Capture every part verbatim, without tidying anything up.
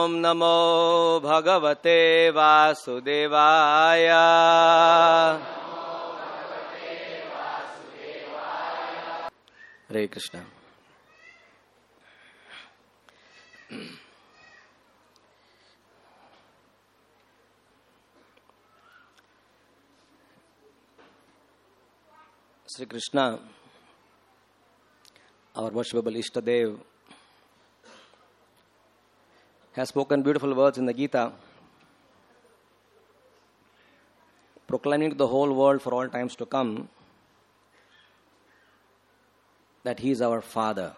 Om Namo Bhagavate Vasudevaya. Hare Krishna. Sri Krishna, our worshipable Ishtadev, has spoken beautiful words in the Gita, proclaiming to the whole world for all times to come that He is our Father.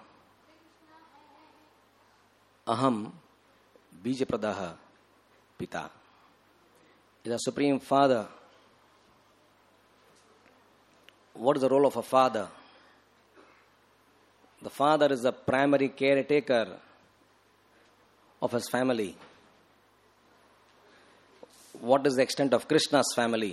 Aham Bijapradaha Pita. He is a Supreme Father. What is the role of a father? The father is the primary caretaker of his family. What is the extent of Krishna's family?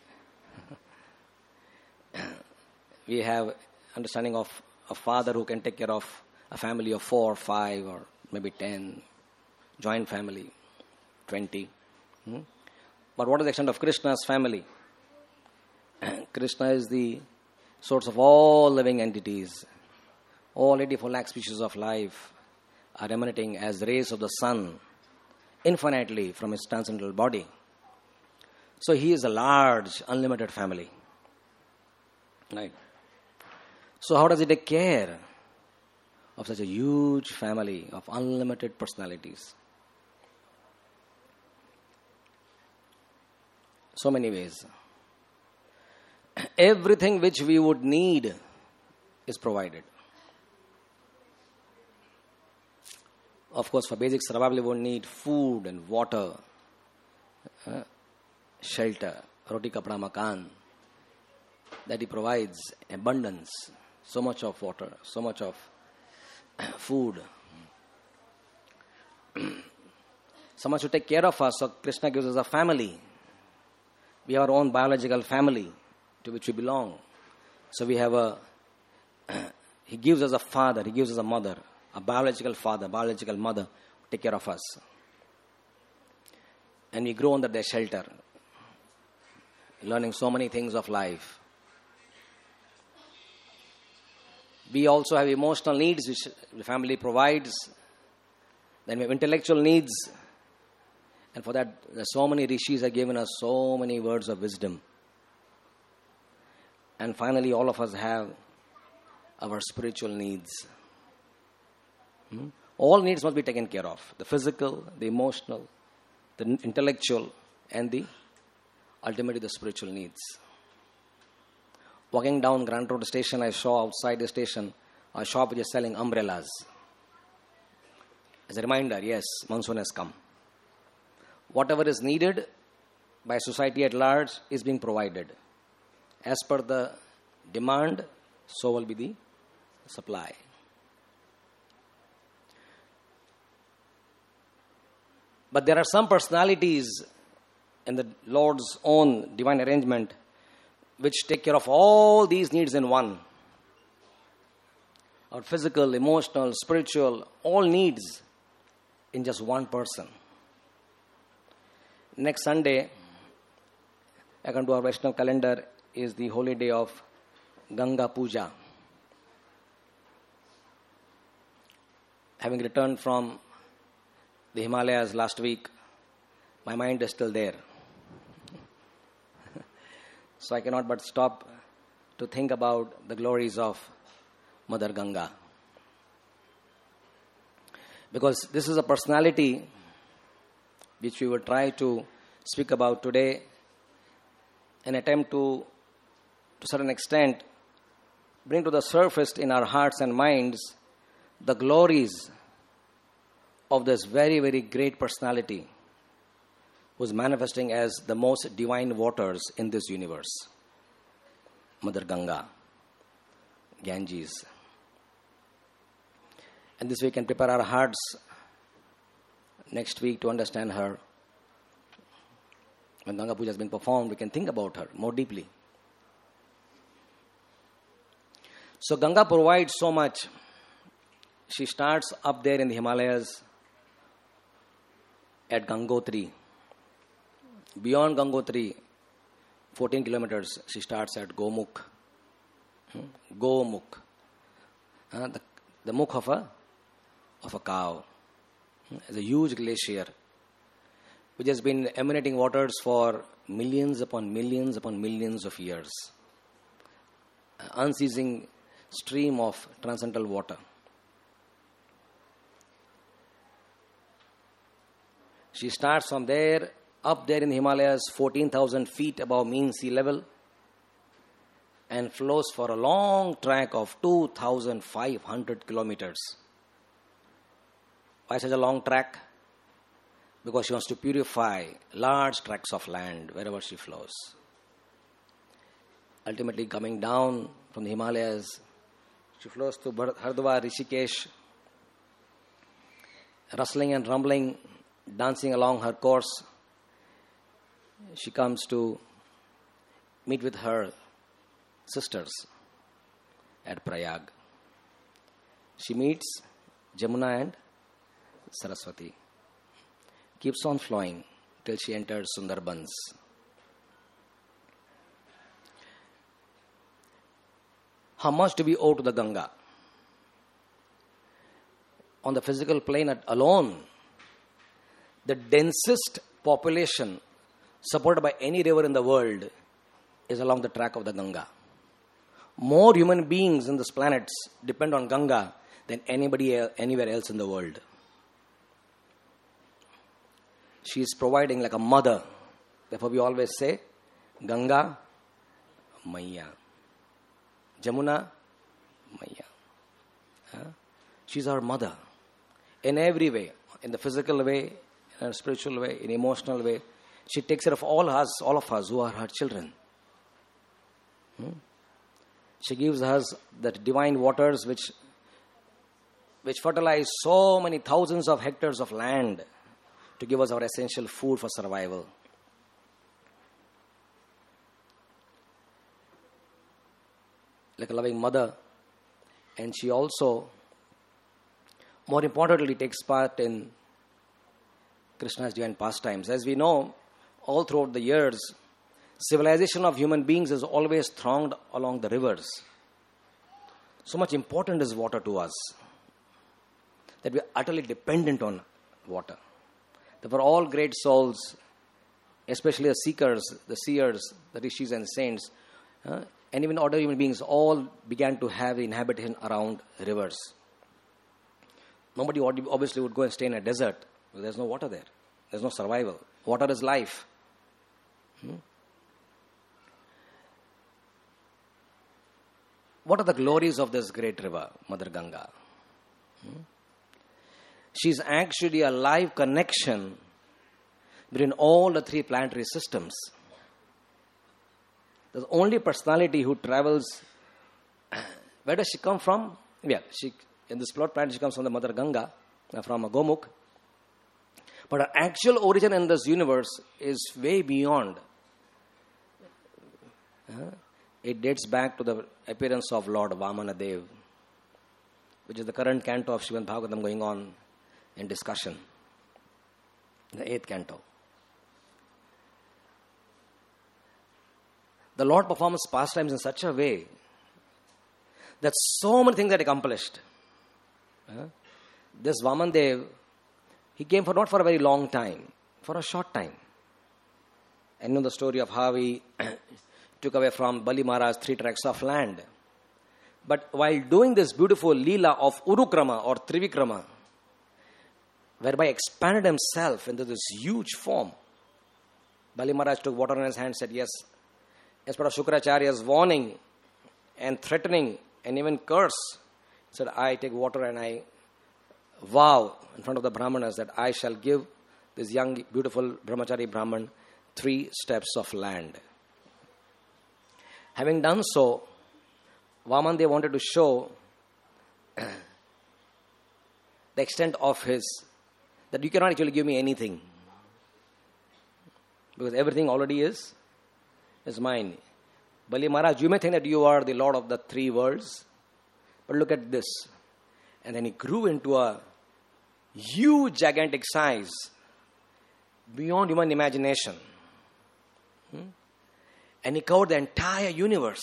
We have understanding of a father who can take care of a family of four, five, or maybe ten, joint family, twenty. Hmm? But what is the extent of Krishna's family? Krishna is the source of all living entities. All eighty-four lakh species of life are emanating as rays of the sun infinitely from his transcendental body. So he is a large, unlimited family. Right? So how does he take care of such a huge family of unlimited personalities? So many ways. Everything which we would need is provided. Of course, for basic survival, we would need food and water, uh, shelter, roti kapda makan. That He provides abundance, so much of water, so much of food. Someone should take care of us, so Krishna gives us a family. We have our own biological family to which we belong. So we have a, He gives us a father, He gives us a mother, a biological father, biological mother, take care of us. And we grow under their shelter, learning so many things of life. We also have emotional needs which the family provides. Then we have intellectual needs. And for that, so many rishis have given us so many words of wisdom. And finally, all of us have our spiritual needs. Hmm? All needs must be taken care of. The physical, the emotional, the intellectual, and the ultimately the spiritual needs. Walking down Grand Road station, I saw outside the station a shop which is selling umbrellas. As a reminder, yes, monsoon has come. Whatever is needed by society at large is being provided. As per the demand, so will be the supply. But there are some personalities in the Lord's own divine arrangement which take care of all these needs in one. Our physical, emotional, spiritual, all needs in just one person. Next Sunday, according to our Vaishnava calendar, is the holy day of Ganga Puja. Having returned from the Himalayas last week, my mind is still there. So I cannot but stop to think about the glories of Mother Ganga. Because this is a personality which we will try to speak about today, an attempt to, to a certain extent, bring to the surface in our hearts and minds the glories of this very, very great personality who is manifesting as the most divine waters in this universe. Mother Ganga, Ganges. And this way we can prepare our hearts next week to understand her. When Ganga Puja has been performed, we can think about her more deeply. So Ganga provides so much. She starts up there in the Himalayas at Gangotri. Beyond Gangotri, fourteen kilometers, she starts at Gomukh. Hmm? Gomukh. Uh, the, the mukh of a, of a cow. Hmm? It's a huge glacier which has been emanating waters for millions upon millions upon millions of years. An unceasing stream of transcendental water. She starts from there, up there in the Himalayas, fourteen thousand feet above mean sea level, and flows for a long track of two thousand five hundred kilometers. Why such a long track? Because she wants to purify large tracts of land wherever she flows. Ultimately coming down from the Himalayas, she flows to Hardwar, Rishikesh, rustling and rumbling, dancing along her course. She comes to meet with her sisters at Prayag. She meets Jamuna and Saraswati. Keeps on flowing till she enters Sundarbans. How much do we owe to the Ganga? On the physical plane alone, the densest population supported by any river in the world is along the track of the Ganga. More human beings in this planet depend on Ganga than anybody else, anywhere else in the world. She is providing like a mother. Therefore we always say, Ganga, Maiya. Jamuna, Maiya. Huh? She's our mother. In every way. In the physical way, in a spiritual way, in emotional way. She takes care of all us, all of us who are her children. Hmm? She gives us the divine waters which, which fertilize so many thousands of hectares of land to give us our essential food for survival. Like a loving mother. And she also, more importantly, takes part in Krishna's divine pastimes. As we know, all throughout the years, civilization of human beings is always thronged along the rivers. So much important is water to us that we are utterly dependent on water. Therefore, all great souls, especially the seekers, the seers, the rishis and saints, uh, and even ordinary human beings, all began to have inhabitation around rivers. Nobody obviously would go and stay in a desert because there's no water there. There's no survival. Water is life. Hmm? What are the glories of this great river, Mother Ganga? Hmm? She's actually a live connection between all the three planetary systems. The only personality who travels, where does she come from? Yeah, she in this plot planet she comes from the Mother Ganga, from a Gomukh. But her actual origin in this universe is way beyond. Uh, it dates back to the appearance of Lord Vamanadev, which is the current canto of Srimad Bhagavatam going on in discussion. The eighth canto. The Lord performs pastimes in such a way that so many things are accomplished. Uh, this Vamanadev, he came for not for a very long time, for a short time. And you know the story of how he took away from Bali Maharaj three tracts of land. But while doing this beautiful Leela of Urukrama or Trivikrama, whereby expanded himself into this huge form, Bali Maharaj took water in his hand and said, yes, as part of Shukracharya's warning and threatening and even curse, he said, I take water and I vow in front of the Brahmanas that I shall give this young, beautiful Brahmachari Brahman three steps of land. Having done so, Vamanadev wanted to show the extent of his, that you cannot actually give me anything. Because everything already is, is mine. Bali Maharaj, you may think that you are the Lord of the three worlds, but look at this. And then he grew into a huge, gigantic size. beyond human imagination. Hmm? And he covered the entire universe.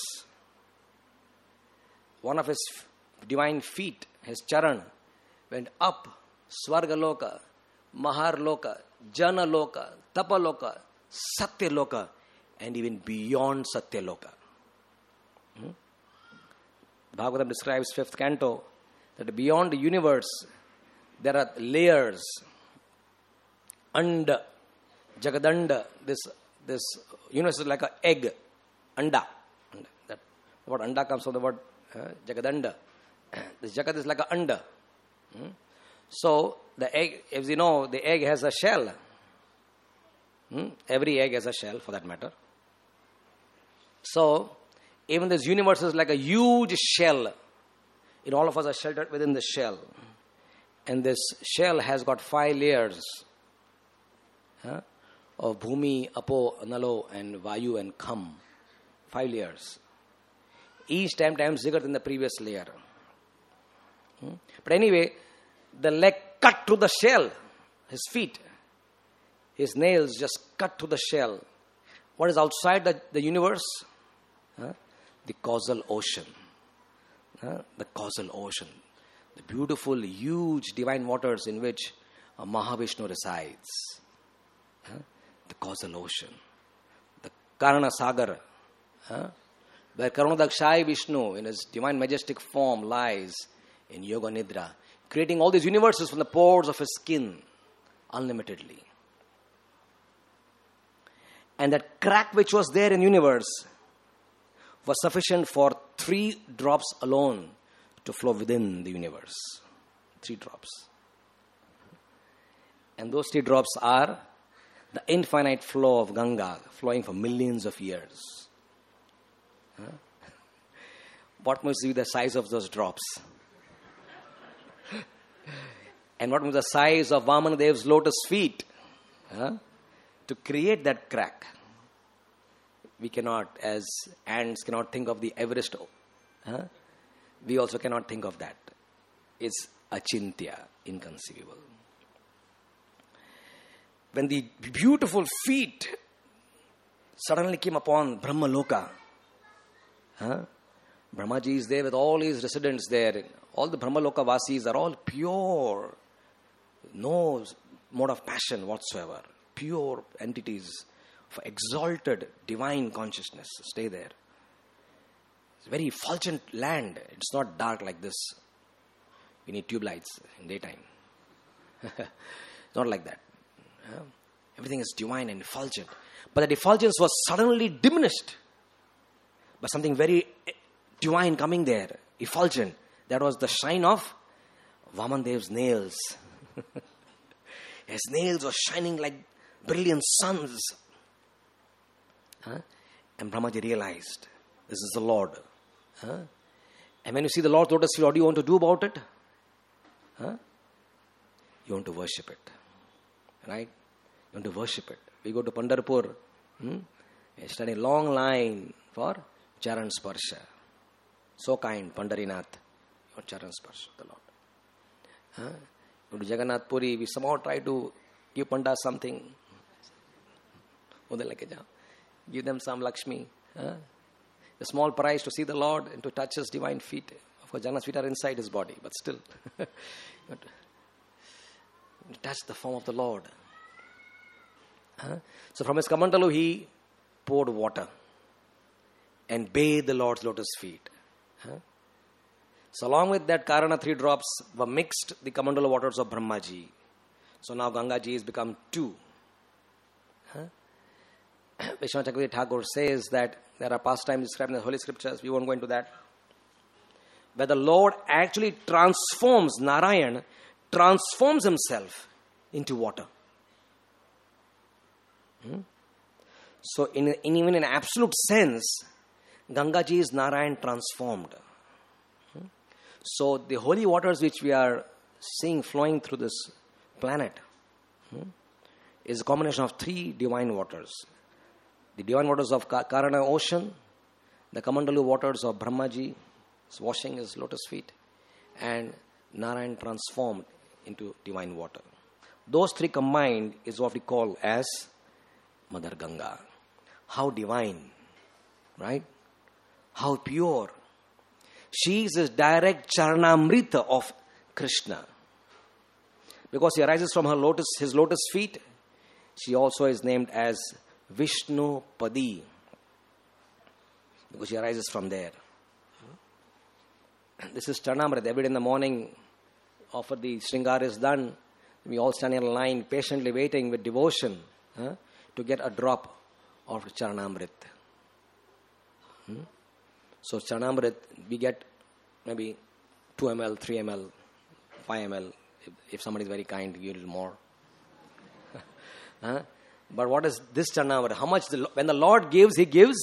One of his divine feet, his charan, went up Swargaloka, Maharloka, Janaloka, Tapaloka, Satyaloka, and even beyond Satyaloka. Hmm? Bhagavatam describes fifth canto that beyond the universe there are layers. Anda, Jagadanda, this this universe is like an egg. Anda. Anda. That the word anda comes from the word uh, Jagadanda. This Jagat is like an anda. Hmm? So the egg, as you know, the egg has a shell. Hmm? Every egg has a shell, for that matter. So even this universe is like a huge shell. And all of us are sheltered within the shell. And this shell has got five layers huh, of Bhumi, Apo, Nalo, and Vayu and Kham. Five layers. Each time times bigger than the previous layer. Hmm? But anyway, the leg cut through the shell. His feet, his nails just cut through the shell. What is outside the, the universe? Huh? The causal ocean. Huh? The causal ocean. The beautiful, huge divine waters in which uh, Mahavishnu resides. Huh? The causal ocean. The Karana Sagar. Huh? Where Karunadakshayi Vishnu in his divine majestic form lies in Yoga Nidra, creating all these universes from the pores of his skin unlimitedly. And that crack which was there in universe was sufficient for three drops alone to flow within the universe. Three drops. And those three drops are the infinite flow of Ganga, flowing for millions of years. Huh? What must be the size of those drops? And what was the size of Vamanadev's lotus feet? Huh? To create that crack. We cannot, as ants cannot think of the Everest. Huh? We also cannot think of that. It's achintya, inconceivable. When the beautiful feet suddenly came upon Brahmaloka, huh? Brahmaji is there with all his residents there. All the Brahmaloka Vasis are all pure. No mode of passion whatsoever. Pure entities of exalted divine consciousness stay there. It's a very effulgent land. It's not dark like this. We need tube lights in daytime. It's not like that. Yeah. Everything is divine and effulgent. But that effulgence was suddenly diminished by something very divine coming there. Effulgent. That was the shine of Vamanadev's nails. His nails were shining like brilliant suns. Huh? And Brahmaji realized, this is the Lord. Huh? And when you see the Lord's lotus feet, what do you want to do about it? Huh? You want to worship it. Right? You want to worship it. We go to Pandharpur. Hmm? We stand in a long line for Charan Sparsha. So kind, Pandarinath. Your Charan Sparsha, the Lord. Huh? Go to Jagannath Puri. We somehow try to give Panda something. Give them some Lakshmi. Huh? A small price to see the Lord and to touch His divine feet. Of course, Jagannath's feet are inside His body, but still. But touch the form of the Lord. Huh? So from his Kamandalu, he poured water and bathed the Lord's lotus feet. Huh? So along with that Karana, three drops were mixed the Kamandalu waters of Brahmaji. So now Gangaji has become two. Huh? Vishwanath Chakravarti Thakur says that there are pastimes described in the Holy Scriptures, we won't go into that, where the Lord actually transforms, Narayan transforms himself into water. Hmm? So in, in even in absolute sense, Gangaji is Narayan transformed. Hmm? So the holy waters which we are seeing flowing through this planet hmm, is a combination of three divine waters. The divine waters of Karana ocean, the Kamandalu waters of Brahmaji, washing his lotus feet, and Narayan transformed into divine water. Those three combined is what we call as Mother Ganga. How divine, right? How pure. She is the direct Charanamrita of Krishna. Because he arises from her lotus, his lotus feet, she also is named as Vishnu Padi. Because she arises from there. This is Charanamrita. Every day in the morning, after the Shringar is done, we all stand in a line, patiently waiting with devotion huh, to get a drop of Charanamrita. Hmm? So Charanamrita, we get maybe two milliliters, three milliliters, five milliliters. If, if somebody is very kind, give a little more. huh? But what is this Charanamrita? How much? The, when the Lord gives, He gives.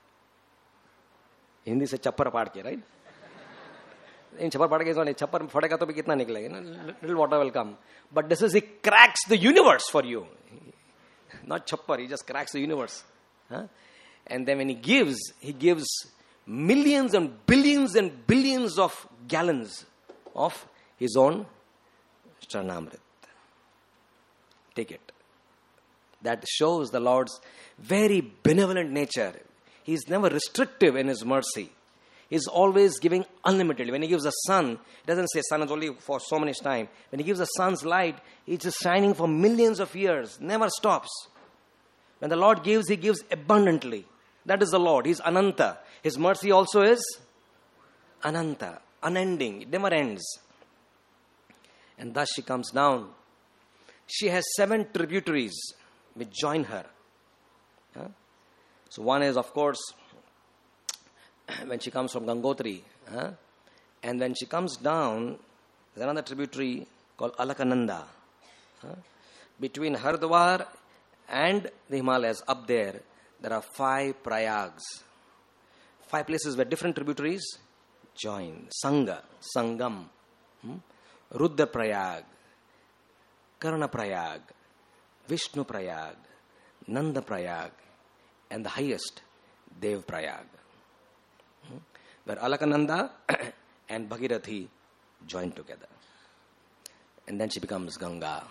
Hindi se chappar paad ke, right? In chappar paad ke is only chappar fadega to bhi kitna niklega. Little water will come. But this is, He cracks the universe for you. Not chappar, He just cracks the universe. Huh? And then when He gives, He gives millions and billions and billions of gallons of His own Charanamrita. Take it. That shows the Lord's very benevolent nature. He is never restrictive in His mercy. He is always giving unlimitedly. When He gives the sun, He doesn't say sun is only for so many time. When He gives the sun's light, it's just shining for millions of years. Never stops. When the Lord gives, He gives abundantly. That is the Lord. He is Ananta. His mercy also is Ananta, unending. It never ends. And thus she comes down. She has seven tributaries which join her. Huh? So one is, of course, when she comes from Gangotri. Huh? And when she comes down, there's another tributary called Alakananda. Huh? Between Haridwar and the Himalayas, up there, there are five prayags. Five places where different tributaries join. Sangha, Sangam, hmm? Rudra Prayag, Karna Prayag, Vishnu Prayag, Nanda Prayag, and the highest, Dev Prayag. Hmm? Where Alakananda and Bhagirathi join together. And then she becomes Ganga.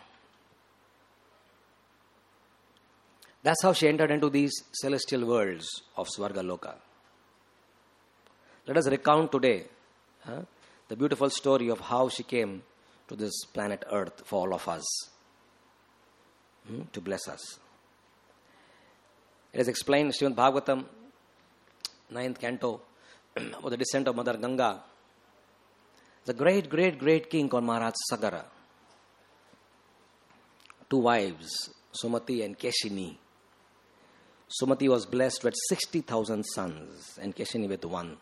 That's how she entered into these celestial worlds of Swarga Loka. Let us recount today huh, the beautiful story of how she came to this planet Earth for all of us, hmm, to bless us. It is explained in Srimad Bhagavatam, ninth canto, about the descent of Mother Ganga. The great, great, great king called Maharaj Sagara. Two wives, Sumati and Keshini. Sumati was blessed with sixty thousand sons and Keshini with one.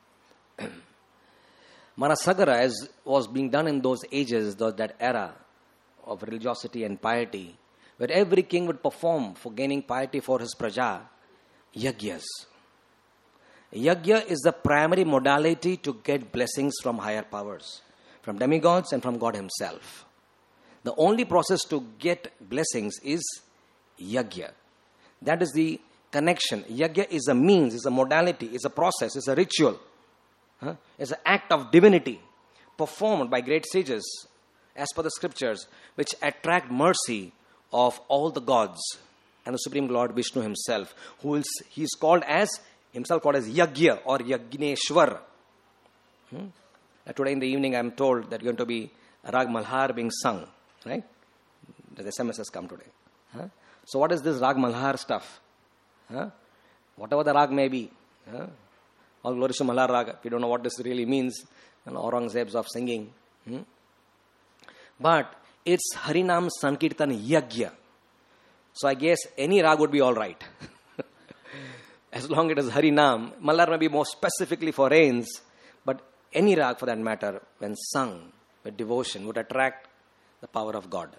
Maharaj Sagara, as was being done in those ages, that era of religiosity and piety, where every king would perform for gaining piety for his praja, yagyas. Yagya is the primary modality to get blessings from higher powers, from demigods and from God Himself. The only process to get blessings is yagya. That is the connection. Yagya is a means, is a modality, is a process, is a ritual. Huh? It's an act of divinity performed by great sages as per the scriptures, which attract mercy of all the gods and the Supreme Lord Vishnu Himself, who is he is called as himself called as Yagya or Yagneshwar. Hmm? Today in the evening I am told that going to be Rag Malhar being sung, right? The S M S has come today. Huh? So what is this Rag Malhar stuff? Huh? Whatever the Rag may be. Huh? All glory to Malhar Raga. We don't know what this really means. You know, Aurangzeb's of singing. Hmm? But it's Harinam Sankirtan Yagya. So I guess any rag would be all right. As long as it is Harinam. Malhar may be more specifically for rains. But any rag for that matter, when sung with devotion, would attract the power of God.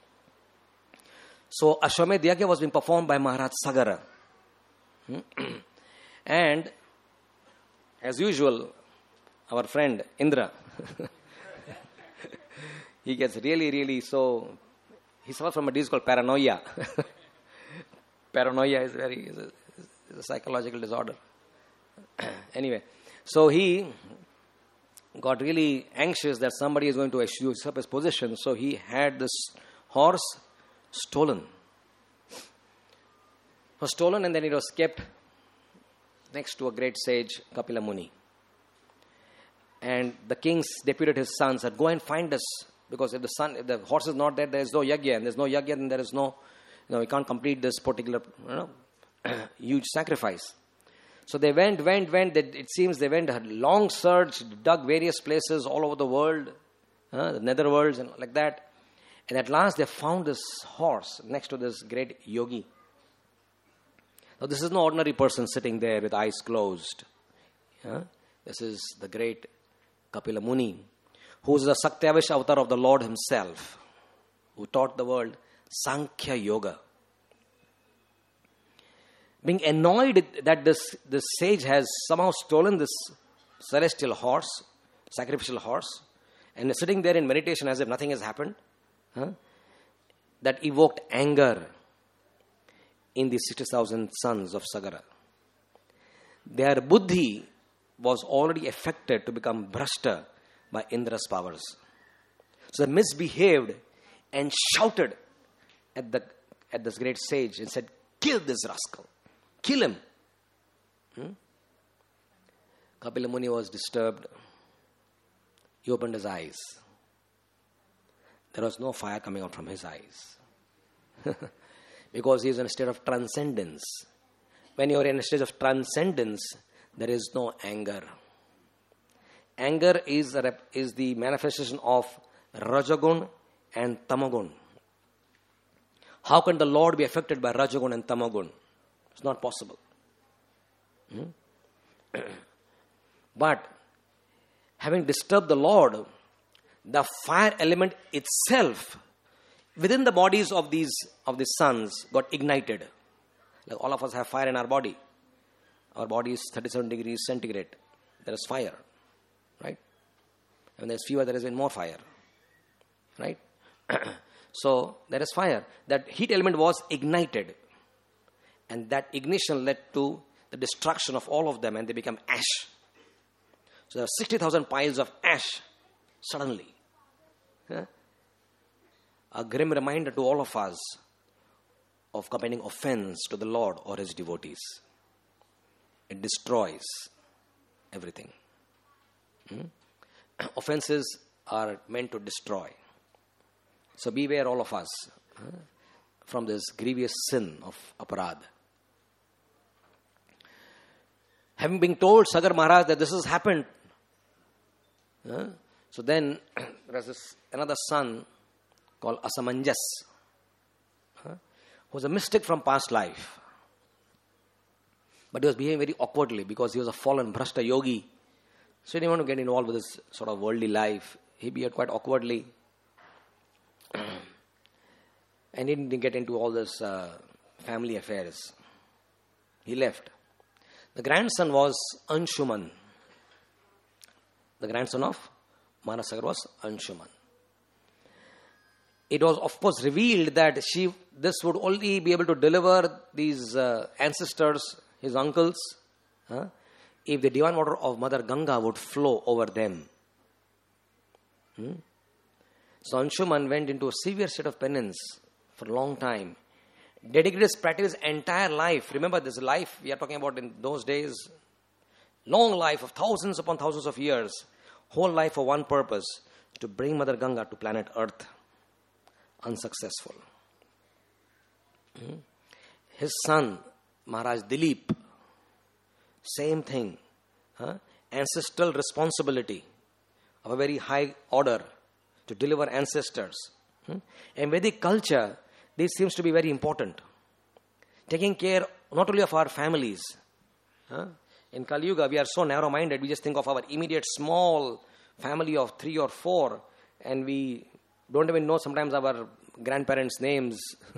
So Ashwamedh Yagya was being performed by Maharaj Sagara. Hmm? And as usual, our friend Indra, he gets really, really so, he suffers from a disease called paranoia. Paranoia is very, is a, is a psychological disorder. Anyway, so he got really anxious that somebody is going to usurp his position. So he had this horse stolen. It was stolen and then it was kept next to a great sage, Kapila Muni. And the kings deputed his sons, said, go and find us. Because if the son, if the horse is not there, there is no yagya. And there is no yagya, then there is no, you know, we can't complete this particular, you know, huge sacrifice. So they went, went, went. They, it seems they went a long search, dug various places all over the world, uh, the netherworlds and like that. And at last they found this horse next to this great yogi. Now this is no ordinary person sitting there with eyes closed. Uh, this is the great Kapila Muni, who is the Sakyavish avatar of the Lord himself, who taught the world Sankhya Yoga. Being annoyed that this, this sage has somehow stolen this celestial horse, sacrificial horse, and is sitting there in meditation as if nothing has happened, huh? that evoked anger in the sixty thousand sons of Sagara. Their buddhi was already affected to become brashta by Indra's powers. So they misbehaved and shouted at the at this great sage and said, kill this rascal. Kill him. Hmm? Kapila Muni was disturbed. He opened his eyes. There was no fire coming out from his eyes. Because he is in a state of transcendence. When you are in a state of transcendence, there is no anger. Anger is, a rep- is the manifestation of Rajagun and Tamagun. How can the Lord be affected by Rajagun and Tamagun? It's not possible. Hmm? But having disturbed the Lord, the fire element itself within the bodies of these of the sons got ignited. Like all of us have fire in our body. Our body is thirty-seven degrees centigrade. There is fire. Right? When there is fever, there is even more fire. Right? So, there is fire. That heat element was ignited. And that ignition led to the destruction of all of them, and they become ash. So, there are sixty thousand piles of ash suddenly. Huh? A grim reminder to all of us of committing offense to the Lord or His devotees. It destroys everything. Hmm? Offenses are meant to destroy. So beware all of us huh, from this grievous sin of aparad. Having been told Sagar Maharaj that this has happened, huh, so then there is this another son called Asamanjas, huh, who was a mystic from past life. But he was behaving very awkwardly because he was a fallen Bhrashta yogi. So he didn't want to get involved with this sort of worldly life. He behaved quite awkwardly. And he didn't get into all this uh, family affairs. He left. The grandson was Anshuman. The grandson of Manasagar was Anshuman. It was of course revealed that she, this would only be able to deliver these uh, ancestors, his uncles, huh, if the divine water of Mother Ganga would flow over them. Hmm? So Anshuman went into a severe state of penance for a long time. Dedicated his practice his entire life. Remember this life we are talking about in those days. Long life of thousands upon thousands of years. Whole life for one purpose. To bring Mother Ganga to planet Earth. Unsuccessful. Hmm? His son, Maharaj Dilip. Same thing. Huh? Ancestral responsibility of a very high order to deliver ancestors. Hmm? In Vedic culture, this seems to be very important. Taking care not only of our families. Huh? In Kali Yuga, we are so narrow-minded, we just think of our immediate small family of three or four, and we don't even know sometimes our grandparents' names.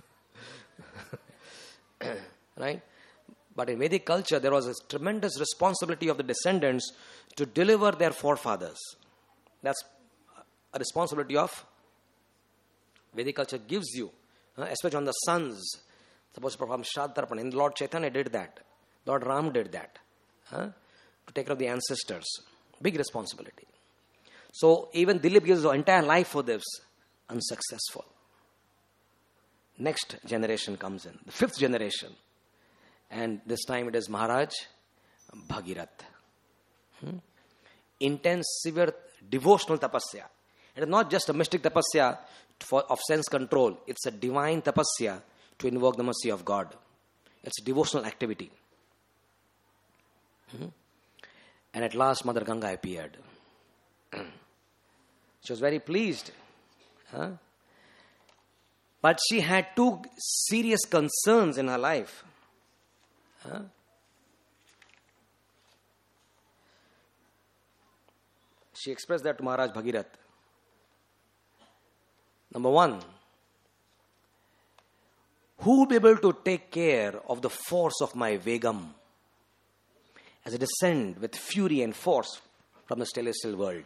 Right? But in Vedic culture, there was a tremendous responsibility of the descendants to deliver their forefathers. That's a responsibility of Vedic culture gives you, uh, especially on the sons. Suppose to perform Shraddha Tarpana. And Lord Chaitanya did that. Lord Ram did that. Uh, to take care of the ancestors. Big responsibility. So even Dilip gives his entire life for this. Unsuccessful. next generation comes in, the fifth generation. And this time it is Maharaj Bhagirath. Hmm? Intense, severe, devotional tapasya. It is not just a mystic tapasya for, of sense control. It's a divine tapasya to invoke the mercy of God. It's a devotional activity. Hmm? And at last Mother Ganga appeared. She was very pleased. Huh? But she had two serious concerns in her life. Huh? She expressed that to Maharaj Bhagirath. Number one, who will be able to take care of the force of my Vegam as it descends with fury and force from the celestial world?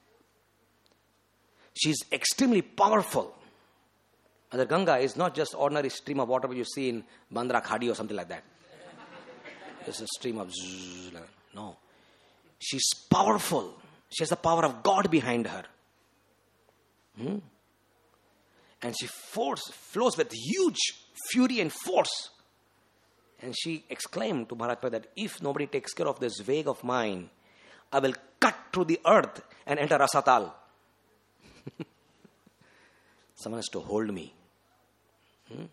She is extremely powerful. Mother Ganga is not just ordinary stream of water which you see in Bandra Khadi or something like that. It's a stream of zzz. No. She's powerful. She has the power of God behind her. Hmm? And she force, flows with huge fury and force. And she exclaimed to Maharaj that if nobody takes care of this Veg of mine, I will cut through the earth and enter Rasatal. Someone has to hold me. Hmm?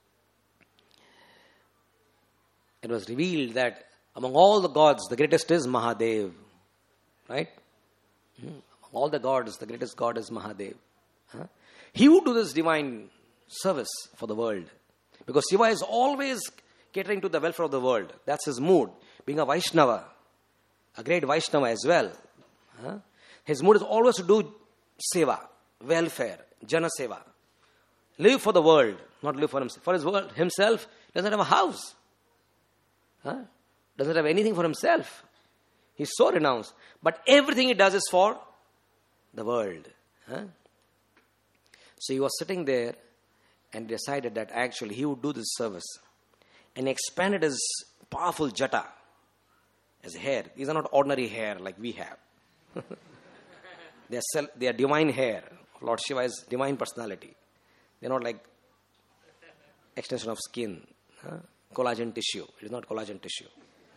It was revealed that among all the gods, the greatest is Mahadev. Right? Hmm? Among all the gods, the greatest god is Mahadev. Huh? He would do this divine service for the world. Because Shiva is always catering to the welfare of the world. That's his mood. Being a Vaishnava, a great Vaishnava as well. Huh? His mood is always to do seva, welfare, jana seva. Live for the world, not live for himself. For his world, himself doesn't have a house. Huh? Doesn't have anything for himself. He's so renounced. But everything he does is for the world. Huh? So he was sitting there and decided that actually he would do this service. And he expanded his powerful jata, his hair. These are not ordinary hair like we have. They are, self, they are divine hair. Lord Shiva is divine personality. They are not like extension of skin. Huh? Collagen tissue. It is not collagen tissue.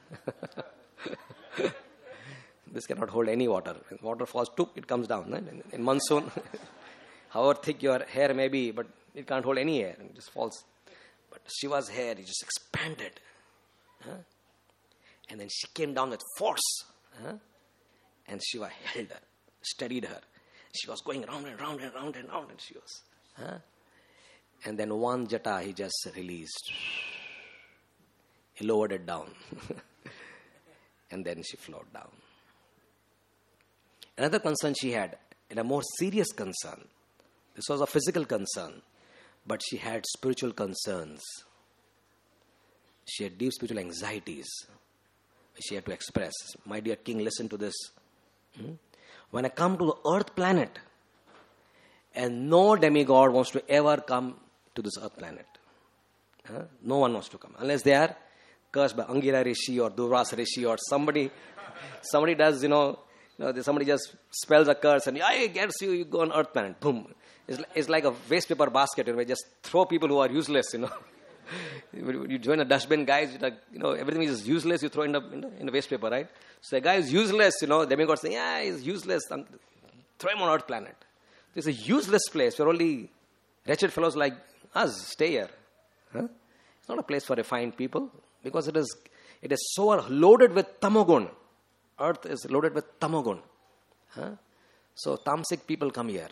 This cannot hold any water. When water falls, took, it comes down. Right? In, in monsoon, however thick your hair may be, but it can't hold any air. It just falls. But Shiva's hair, it just expanded. Huh? And then she came down with force. Huh? And Shiva held her, steadied her. She was going round and round and round and round, and she was. Huh? And then one jata he just released. He lowered it down. And then she flowed down. Another concern she had, and a more serious concern. This was a physical concern, but she had spiritual concerns. She had deep spiritual anxieties. She had to express. My dear king, listen to this. Hmm? When I come to the earth planet, and no demigod wants to ever come to this earth planet. Huh? No one wants to come. Unless they are cursed by Angira Rishi or Durvasa Rishi or somebody. Somebody does, you know, you know, somebody just spells a curse and I guess you, you go on earth planet. Boom. It's, it's like a waste paper basket. You know, we just throw people who are useless, you know. You join a dustbin, guys, you know, everything is useless, you throw in the, in the, in the waste paper, right? So a guy is useless, you know, demigod say, yeah, he's useless. Throw him on earth planet. It's a useless place where only wretched fellows like us stay here. Huh? It's not a place for refined people because it is it is so loaded with tamogun. Earth is loaded with tamogun. Huh? So tamasic people come here.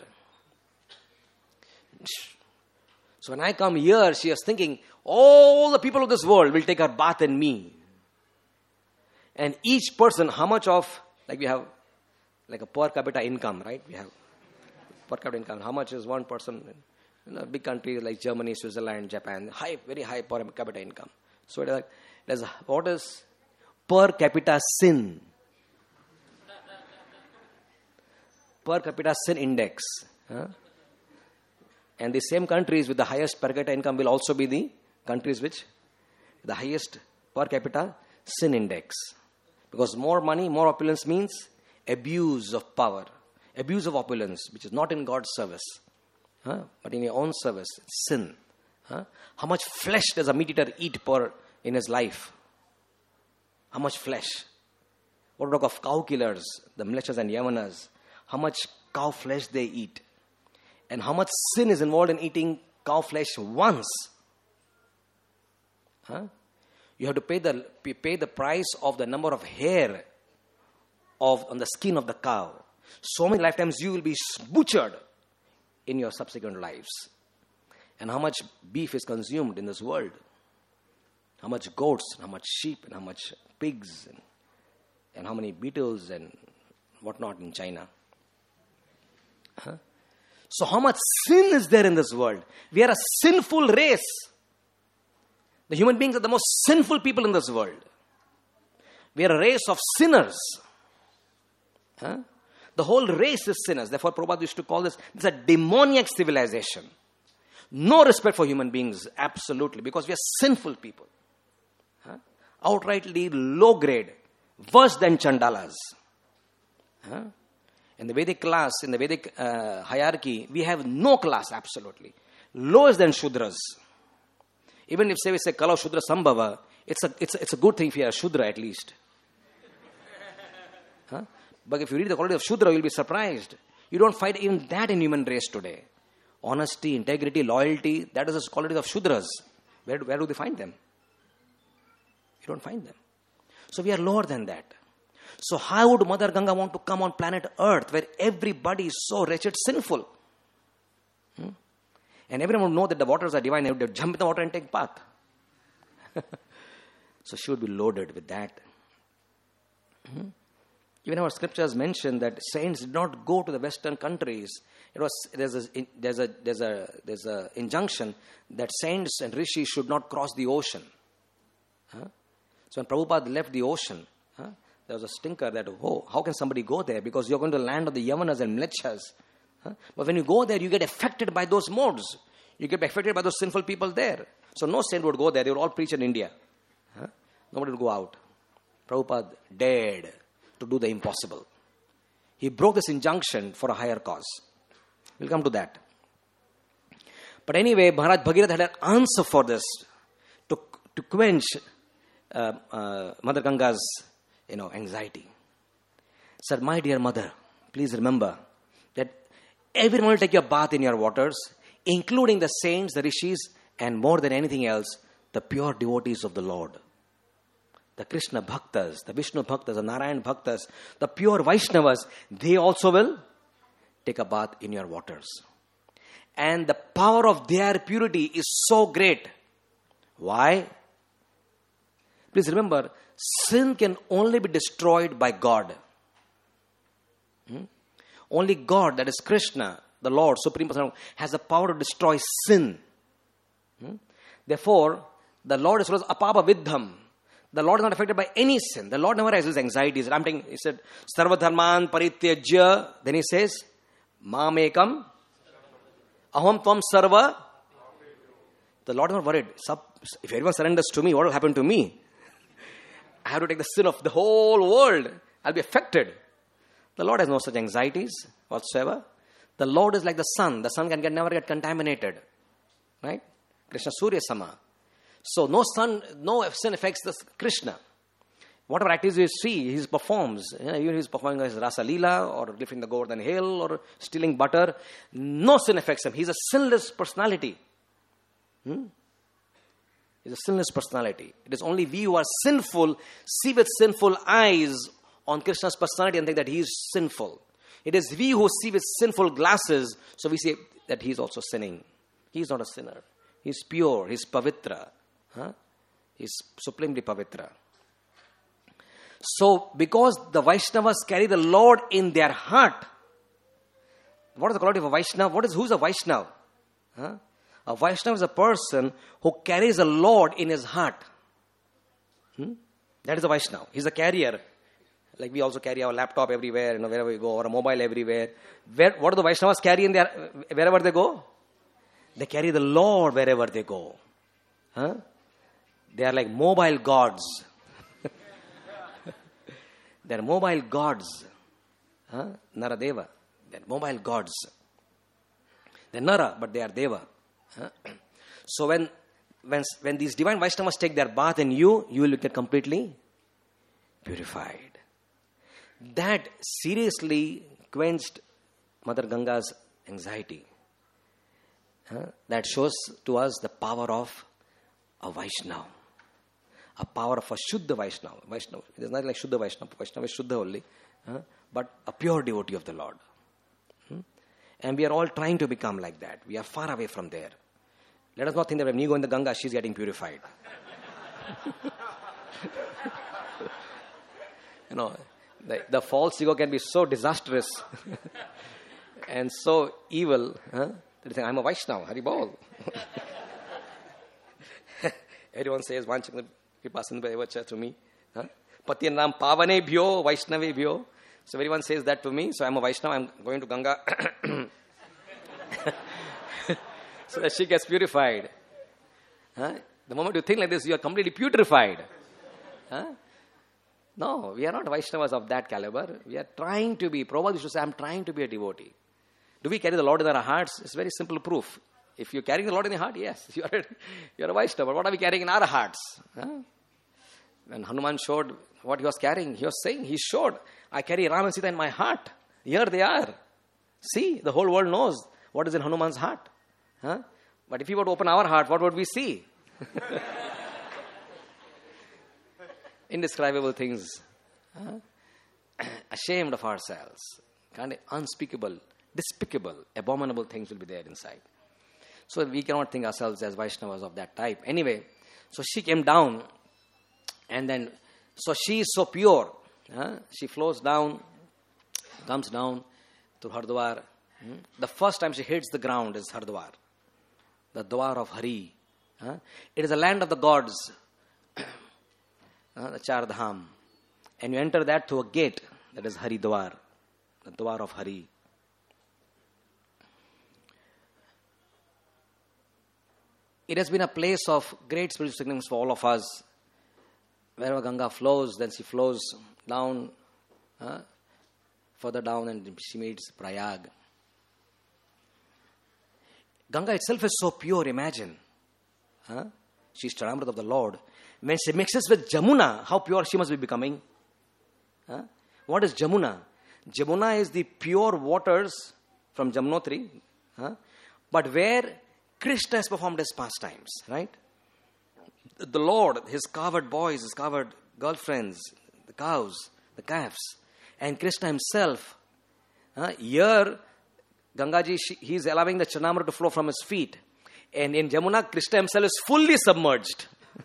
So when I come here, she is thinking, all the people of this world will take a bath in me. And each person, how much of, like we have, like a per capita income, right? We have per capita income. How much is one person in a big country like Germany, Switzerland, Japan? High, very high per capita income. So it is like, there's a, what is per capita sin? Per capita sin index. Huh? And the same countries with the highest per capita income will also be the countries which the highest per capita sin index. Because more money, more opulence means abuse of power, abuse of opulence, which is not in God's service, huh? But in your own service, it's sin. Huh? How much flesh does a meat eater eat per in his life? How much flesh? What about of cow killers, the Mlechas and Yavanas? How much cow flesh they eat? And how much sin is involved in eating cow flesh once? Huh? You have to pay the pay the price of the number of hair of on the skin of the cow. So many lifetimes you will be butchered in your subsequent lives. And how much beef is consumed in this world? How much goats, and how much sheep, and how much pigs, and, and how many beetles and whatnot in China? Huh? So how much sin is there in this world? We are a sinful race. The human beings are the most sinful people in this world. We are a race of sinners. Huh? The whole race is sinners. Therefore, Prabhupada used to call this, this is a demoniac civilization. No respect for human beings, absolutely, because we are sinful people. Huh? Outrightly low grade, worse than Chandalas. Huh? In the Vedic class, in the Vedic uh, hierarchy, we have no class, absolutely. Lowest than Shudras. Even if, say, we say Kala Shudra Sambhava, it's a, it's, a, it's a good thing if you are a Shudra at least. Huh? But if you read the quality of Shudra, you'll be surprised. You don't find even that in human race today. Honesty, integrity, loyalty, that is the quality of Shudras. Where, where do they find them? You don't find them. So we are lower than that. So how would Mother Ganga want to come on planet Earth where everybody is so wretched, sinful? Hmm? And everyone would know that the waters are divine. They would jump in the water and take bath. So she would be loaded with that. Hmm? Even our scriptures mention that saints did not go to the Western countries. It was there's a there's a there's a there's a injunction that saints and rishis should not cross the ocean. Huh? So when Prabhupada left the ocean, huh, there was a stinker that, oh, how can somebody go there? Because you're going to the land of the Yavanas and Mlechas. Huh? But when you go there, you get affected by those modes. You get affected by those sinful people there. So no saint would go there. They would all preach in India. Huh? Nobody would go out. Prabhupada dared to do the impossible. He broke this injunction for a higher cause. We'll come to that. But anyway, Maharaj Bhagirath had an answer for this to, to quench uh, uh, Mother Ganga's you know, anxiety. Said, my dear mother, please remember that everyone will take your bath in your waters, including the saints, the rishis, and more than anything else, the pure devotees of the Lord. The Krishna Bhaktas, the Vishnu Bhaktas, the Narayan Bhaktas, the pure Vaishnavas, they also will take a bath in your waters. And the power of their purity is so great. Why? Please remember, sin can only be destroyed by God. Hmm? Only God, that is Krishna, the Lord, Supreme Person, has the power to destroy sin. Hmm? Therefore, the Lord is apapa vidham. The Lord is not affected by any sin. The Lord never has his anxieties. I'm telling, he said, Sarva dharman parityajya. Then he says, Mamekam aham tvam sarva. The Lord is not worried. If everyone surrenders to me, what will happen to me? I have to take the sin of the whole world. I'll be affected. The Lord has no such anxieties whatsoever. The Lord is like the sun. The sun can get, never get contaminated. Right? Krishna Surya Sama. So no sun, no sin affects the Krishna. Whatever activities you see, he performs. You know, even if he's performing his Rasa Leela or lifting the Govardhan hill or stealing butter, no sin affects him. He's a sinless personality. Hmm? He's a sinless personality. It is only we who are sinful see with sinful eyes on Krishna's personality and think that he is sinful. It is we who see with sinful glasses, so we say that he is also sinning. He is not a sinner. He is pure. He is pavitra. Huh? He is supremely pavitra. So, because the Vaishnavas carry the Lord in their heart, what is the quality of a Vaishnava? What is, who is a Vaishnava? Huh? A Vaishnava is a person who carries the Lord in his heart. Hmm? That is a Vaishnava. He's a carrier. Like we also carry our laptop everywhere, you know, wherever we go, or a mobile everywhere. Where, what do the Vaishnavas carry in their, wherever they go? They carry the Lord wherever they go. Huh? They are like mobile gods. They are mobile gods. Huh? Naradeva. They are mobile gods. They are Nara, but they are Deva. Huh? So when, when, when these divine Vaishnavas take their bath in you, you will get completely purified. That seriously quenched Mother Ganga's anxiety. Huh? That shows to us the power of a Vaishnava. A power of a Shuddha Vaishnava. Vaishnava. It is not like Shuddha Vaishnava. Vaishnava is Shuddha only. Huh? But a pure devotee of the Lord. Hmm? And we are all trying to become like that. We are far away from there. Let us not think that when you go in the Ganga, she is getting purified. You know, the, the false ego can be so disastrous and so evil. Huh? That you think, I'm a Vaishnava, Hari Bol. Everyone says, Vanchakna Kripasinda to me. Patyan Ram Pavane Bhyo, Vaishnave Bhyo. So everyone says that to me. So I'm a Vaishnava, I'm going to Ganga. So that she gets purified. Huh? The moment you think like this, you are completely putrefied. Huh? No, we are not Vaishnavas of that caliber. We are trying to be. Prabhupada used to say, I'm trying to be a devotee. Do we carry the Lord in our hearts? It's very simple proof. If you're carrying the Lord in your heart, yes, you are, you are a Vaishnava. But what are we carrying in our hearts? Huh? When Hanuman showed what he was carrying, he was saying, he showed, I carry Ram and Sita in my heart. Here they are. See, the whole world knows what is in Hanuman's heart. Huh? But if we were to open our heart, what would we see? Indescribable things. Huh? Ashamed of ourselves. Kind of unspeakable, despicable, abominable things will be there inside. So we cannot think ourselves as Vaishnavas of that type. Anyway, so she came down and then, so she is so pure. Huh? She flows down, comes down to Hardwar. Hmm? The first time she hits the ground is Hardwar. The Dwar of Hari. Huh? It is the land of the gods. uh, the Char Dham. And you enter that through a gate. That is Hari Dwar. The Dwar of Hari. It has been a place of great spiritual significance for all of us. Wherever Ganga flows, then she flows down, uh, further down, and she meets Prayag. Ganga itself is so pure, imagine. Huh? She is Charamrit of the Lord. When she mixes with Jamuna, how pure she must be becoming. Huh? What is Jamuna? Jamuna is the pure waters from Jamnotri, huh? But where Krishna has performed his pastimes, right? The Lord, his covered boys, his covered girlfriends, the cows, the calves, and Krishna himself. Uh, here, Gangaji, he is allowing the Chanamrita to flow from his feet. And in Jamuna, Krishna himself is fully submerged.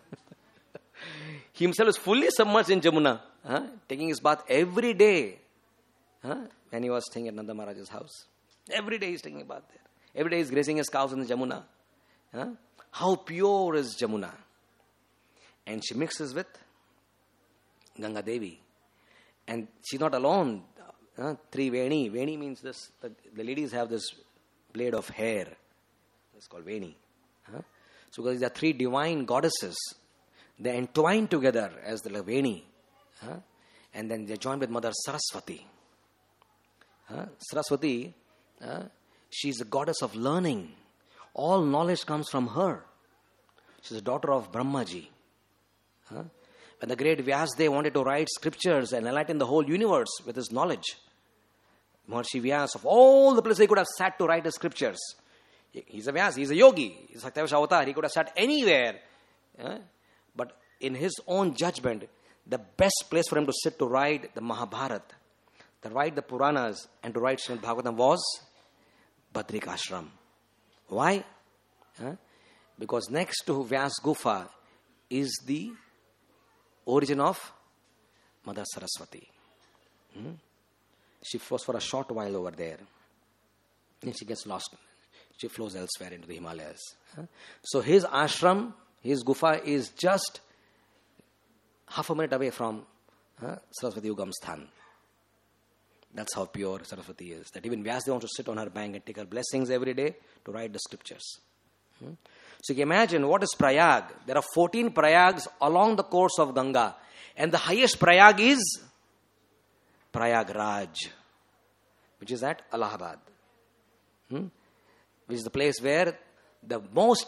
He himself is fully submerged in Jamuna, uh, taking his bath every day. Uh, when he was staying at Nanda Maharaj's house. Every day he is taking a bath there. Every day he is grazing his cows in the Jamuna. Uh, how pure is Jamuna? And she mixes with Ganga Devi. And she's not alone. Uh, three Veni. Veni means this. The, the ladies have this blade of hair. It's called Veni. Uh, so because these are three divine goddesses. They entwine together as the Veni. Uh, and then they join with Mother Saraswati. Uh, Saraswati, uh, she's the goddess of learning. All knowledge comes from her. She's the daughter of Brahmaji. Huh? When the great Vyasadeva wanted to write scriptures and enlighten the whole universe with his knowledge, Maharshi Vyasa, of all the places he could have sat to write the scriptures. He's a Vyasa, he's a yogi, he's a Satyavash avatar, he could have sat anywhere. Huh? But in his own judgment, the best place for him to sit to write the Mahabharata, to write the Puranas, and to write Srimad Bhagavatam was Badrik Ashram. Why? Huh? Because next to Vyas Gufa is the origin of Mother Saraswati. Hmm? She flows for a short while over there. Then she gets lost. She flows elsewhere into the Himalayas. Huh? So his ashram, his gufa is just half a minute away from huh, Saraswati Ugam Sthan. That's how pure Saraswati is. That even Vyasadeva wants to sit on her bank and take her blessings every day to write the scriptures. Hmm? So you can imagine what is Prayag. There are fourteen Prayags along the course of Ganga. And the highest Prayag is Prayagraj, which is at Allahabad. Hmm? Which is the place where the most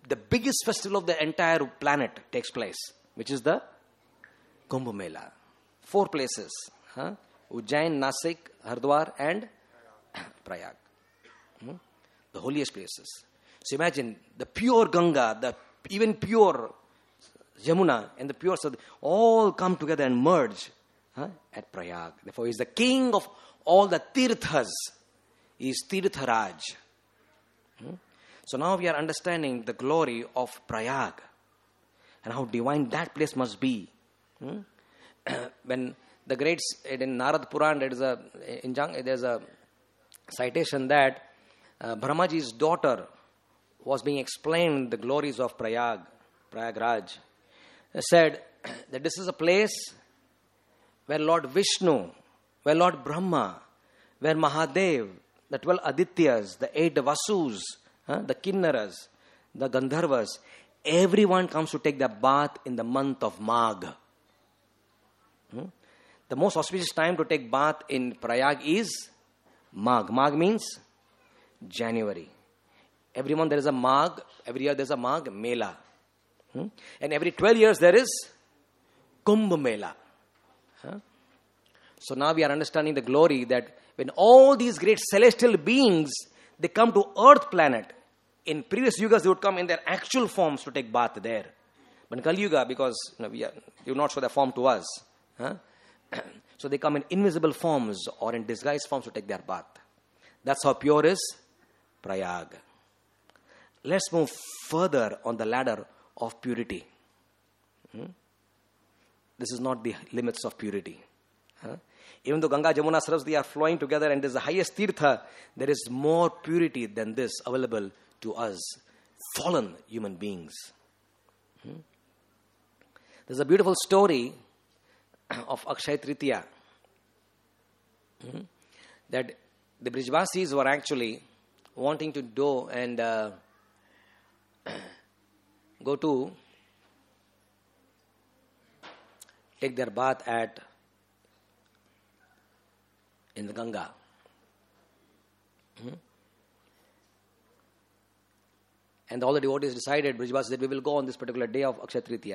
the biggest festival of the entire planet takes place, which is the Kumbh Mela. Four places. Huh? Ujjain, Nasik, Hardwar and Prayag. Hmm? The holiest places. So imagine the pure Ganga, the even pure Yamuna and the pure Sad, all come together and merge huh, at Prayag. Therefore, he is the king of all the Tirthas. He is Tirtharaj. Hmm? So now we are understanding the glory of Prayag and how divine that place must be. Hmm? When the greats in Narad Puran, there is a in Jang, there's a citation that uh, Brahmaji's daughter was being explained the glories of Prayag, Prayagraj. They said that this is a place where Lord Vishnu, where Lord Brahma, where Mahadev, the twelve Adityas, the eight Vasus, huh, the Kinnaras, the Gandharvas, everyone comes to take the bath in the month of Magh. Hmm? The most auspicious time to take bath in Prayag is Magh. Magh means January. Every month there is a Magh. Every year there is a Magh Mela. Hmm? And every twelve years there is Kumbh Mela. Huh? So now we are understanding the glory that when all these great celestial beings, they come to earth planet. In previous yugas they would come in their actual forms to take bath there. But in Kali Yuga, because you know, we are, they do not show their form to us. Huh? So they come in invisible forms or in disguised forms to take their bath. That's how pure is Prayag. Let's move further on the ladder of purity. Hmm? This is not the limits of purity. Huh? Even though Ganga, Jamuna, Saraswati are flowing together and this is the highest tirtha, there is more purity than this available to us, fallen human beings. Hmm? There's a beautiful story of Akshaya Tritiya. Hmm? That the Brijvasis were actually wanting to do and uh, go to take their bath at in the Ganga. Hmm? And all the devotees decided, Brijvasis, that we will go on this particular day of Akshaya Tritiya.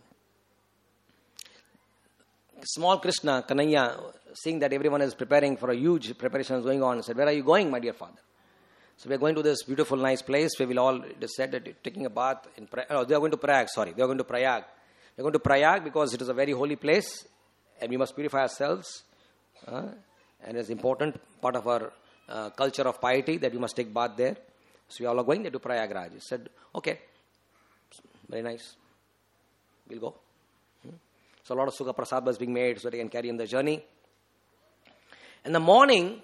Small Krishna, Kanaya, seeing that everyone is preparing for a huge preparation is going on, said, where are you going, my dear father? So we are going to this beautiful, nice place where we'll all, it is said that taking a bath in Prayag. Oh, they are going to Prayag, sorry. They are going to Prayag. They are going to Prayag because it is a very holy place and we must purify ourselves. Uh, and it's an important part of our uh, culture of piety that we must take bath there. So we all are going there to Prayagraj. He said, okay, very nice. We'll go. Hmm? So a lot of Sukha Prasad was being made so they can carry in the journey. In the morning,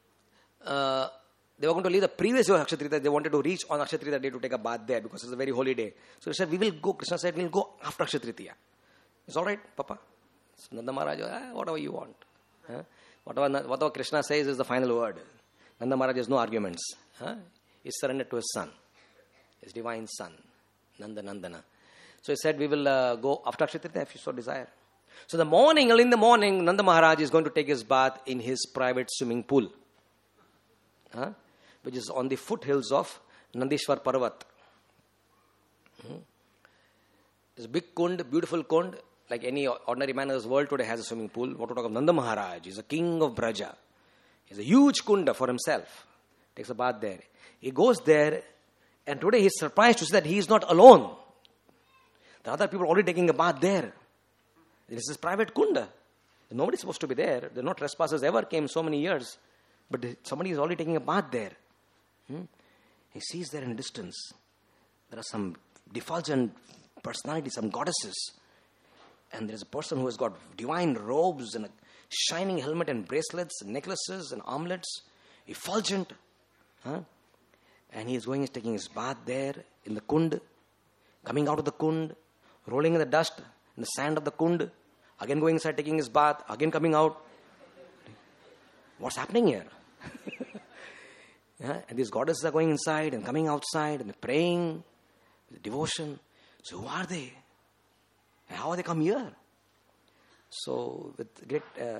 uh, they were going to leave the previous day of Akshaya Tritiya. They wanted to reach on Akshaya Tritiya day to take a bath there because it's a very holy day. So he said, we will go. Krishna said, we'll go after Akshaya Tritiya. It's all right, Papa. So Nanda Maharaj, ah, whatever you want. Huh? Whatever, whatever Krishna says is the final word. Nanda Maharaj has no arguments. Huh? He surrendered to his son, his divine son, Nanda Nandana. So he said, we will uh, go after Akshaya Tritiya if you so desire. So the morning, early in the morning, Nanda Maharaj is going to take his bath in his private swimming pool. Huh? Which is on the foothills of Nandishwar Parvat. Hmm. There's a big kund, beautiful kund, like any ordinary man in this world today has a swimming pool. What to talk of Nanda Maharaj? He's a king of Braja. He's a huge kunda for himself. Takes a bath there. He goes there and today he's surprised to see that he is not alone. The other people are already taking a bath there. This is private kunda. Nobody's supposed to be there. There are no trespassers ever came so many years. But somebody is already taking a bath there. Hmm? He sees there in the distance. There are some effulgent personalities, some goddesses. And there is a person who has got divine robes and a shining helmet and bracelets, and necklaces and armlets. Effulgent. Huh? And he is going, he's taking his bath there in the kund. Coming out of the kund. Rolling in the dust, in the sand of the kund. Again going inside, taking his bath. Again coming out. What's happening here? Yeah? And these goddesses are going inside and coming outside and praying with devotion. So who are they? How are they come here? So with great, uh,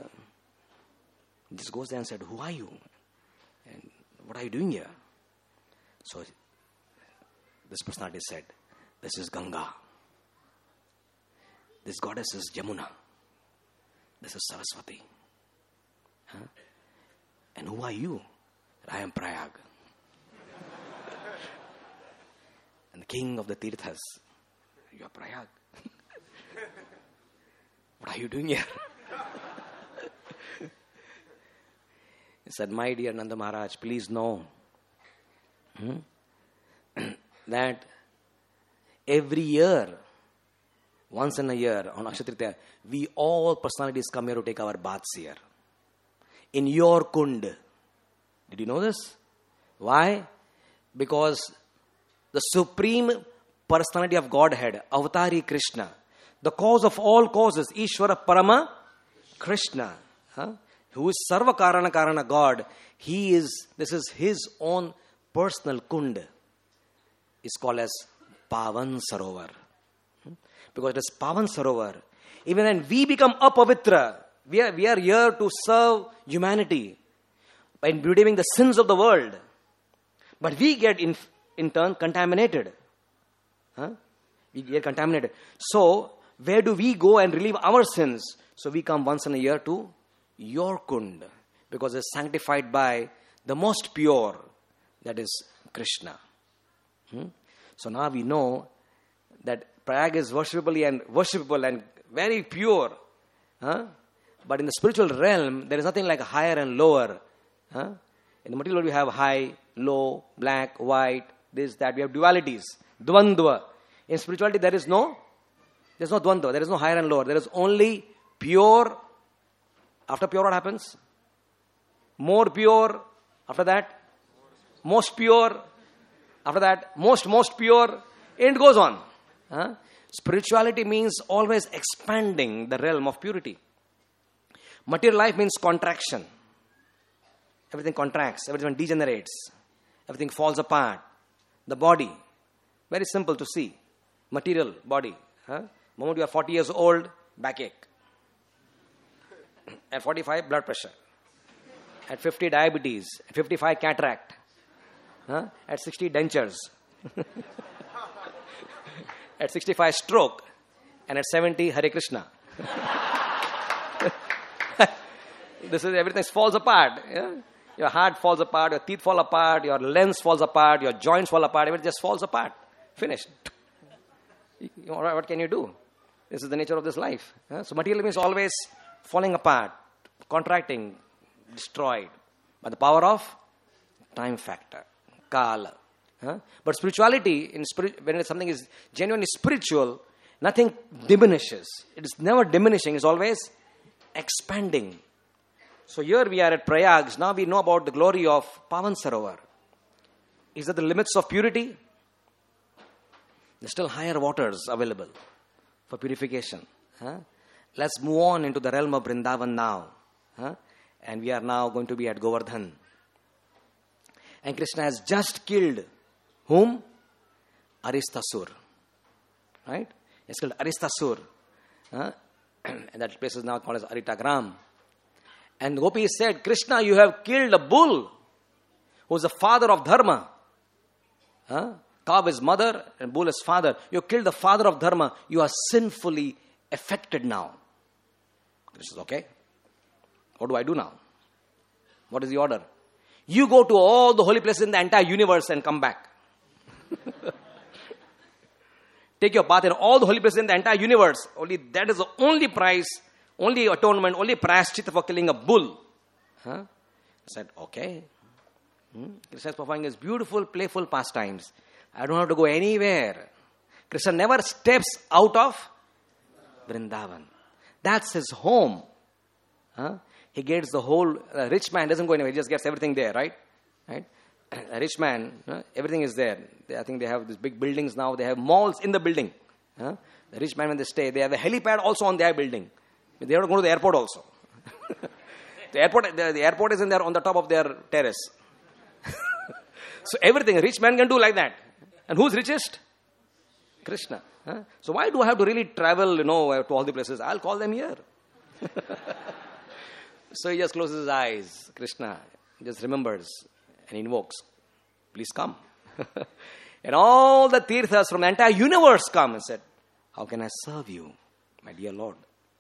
this goes there and said, who are you? And what are you doing here? So This personality said, this is Ganga. This goddess is Jamuna. This is Saraswati. Huh? And who are you? I am Prayag. And the king of the Tirthas. You are Prayag. What are you doing here? He said, my dear Nanda Maharaj, please know hmm, that every year, once in a year, on Akshaya Tritiya, we all personalities come here to take our baths here. In your kund. Did you know this? Why? Because the supreme personality of Godhead, Avatari Krishna, the cause of all causes, Ishvara Parama Krishna, huh? who is Sarva Karana Karana God, he is, this is his own personal kund, is called as Pavan Sarovar. Because it is Pavan Sarovar. Even when we become apavitra, we are, we are here to serve humanity by redeeming the sins of the world. But we get in, in turn contaminated. Huh? We get contaminated. So, where do we go and relieve our sins? So we come once in a year to your kund, because it's sanctified by the most pure, that is Krishna. Hmm? So now we know that Prayag is worshipable and worshipable and very pure. Huh? But in the spiritual realm, there is nothing like higher and lower. Huh? In the material world, we have high, low, black, white, this, that. We have dualities, dvandva. In spirituality, there is no, there is no dvandva. There is no higher and lower. There is only pure. After pure, what happens? More pure. After that, most pure. After that, most, most pure. And it goes on. Huh? Spirituality means always expanding the realm of purity. Material life means contraction. Everything contracts, everything degenerates, everything falls apart. The body, very simple to see. Material body. Huh? The moment you are forty years old, backache. At forty-five, blood pressure. At fifty, diabetes. At fifty-five, cataract. Huh? At sixty, dentures. At sixty-five, stroke. And at seventy, Hare Krishna. This is, everything falls apart. Yeah? Your heart falls apart, your teeth fall apart, your lens falls apart, your joints fall apart, everything just falls apart. Finished. You know, what can you do? This is the nature of this life. Yeah? So material means always falling apart, contracting, destroyed by the power of time factor, kala. Huh? But spirituality, in spirit, when something is genuinely spiritual, nothing diminishes. It is never diminishing, it's always expanding. So here we are at Prayag. Now we know about the glory of Pavan Sarovar. Is that the limits of purity? There's still higher waters available for purification. Huh? Let's move on into the realm of Vrindavan now. Huh? And we are now going to be at Govardhan. And Krishna has just killed whom? Aristasur. Right? He has killed Aristasur. Huh? And that place is now called as Aritagram. And Gopi said, Krishna, you have killed a bull who is the father of Dharma. Huh? Cow is mother and bull is father. You killed the father of Dharma. You are sinfully affected now. Krishna says, okay. What do I do now? What is the order? You go to all the holy places in the entire universe and come back. Take your path in all the holy places in the entire universe. Only that is the only price, only atonement, only prayaschitta for killing a bull. Huh? I said, okay. Hmm? Krishna is performing his beautiful, playful pastimes. I don't have to go anywhere. Krishna never steps out of Vrindavan. That's his home. Huh? He gets the whole, a rich man doesn't go anywhere, he just gets everything there, right? Right? A rich man, huh? Everything is there. They, I think they have these big buildings now, they have malls in the building. Huh? The rich man, when they stay, they have a helipad also on their building. They have to go to the airport also. the airport the, the airport is in there on the top of their terrace. So everything, a rich man can do like that. And who's richest? Krishna. Huh? So why do I have to really travel, you know, to all the places? I'll call them here. So he just closes his eyes. Krishna just remembers and invokes. Please come. And all the tirthas from the entire universe come and said, how can I serve you, my dear Lord?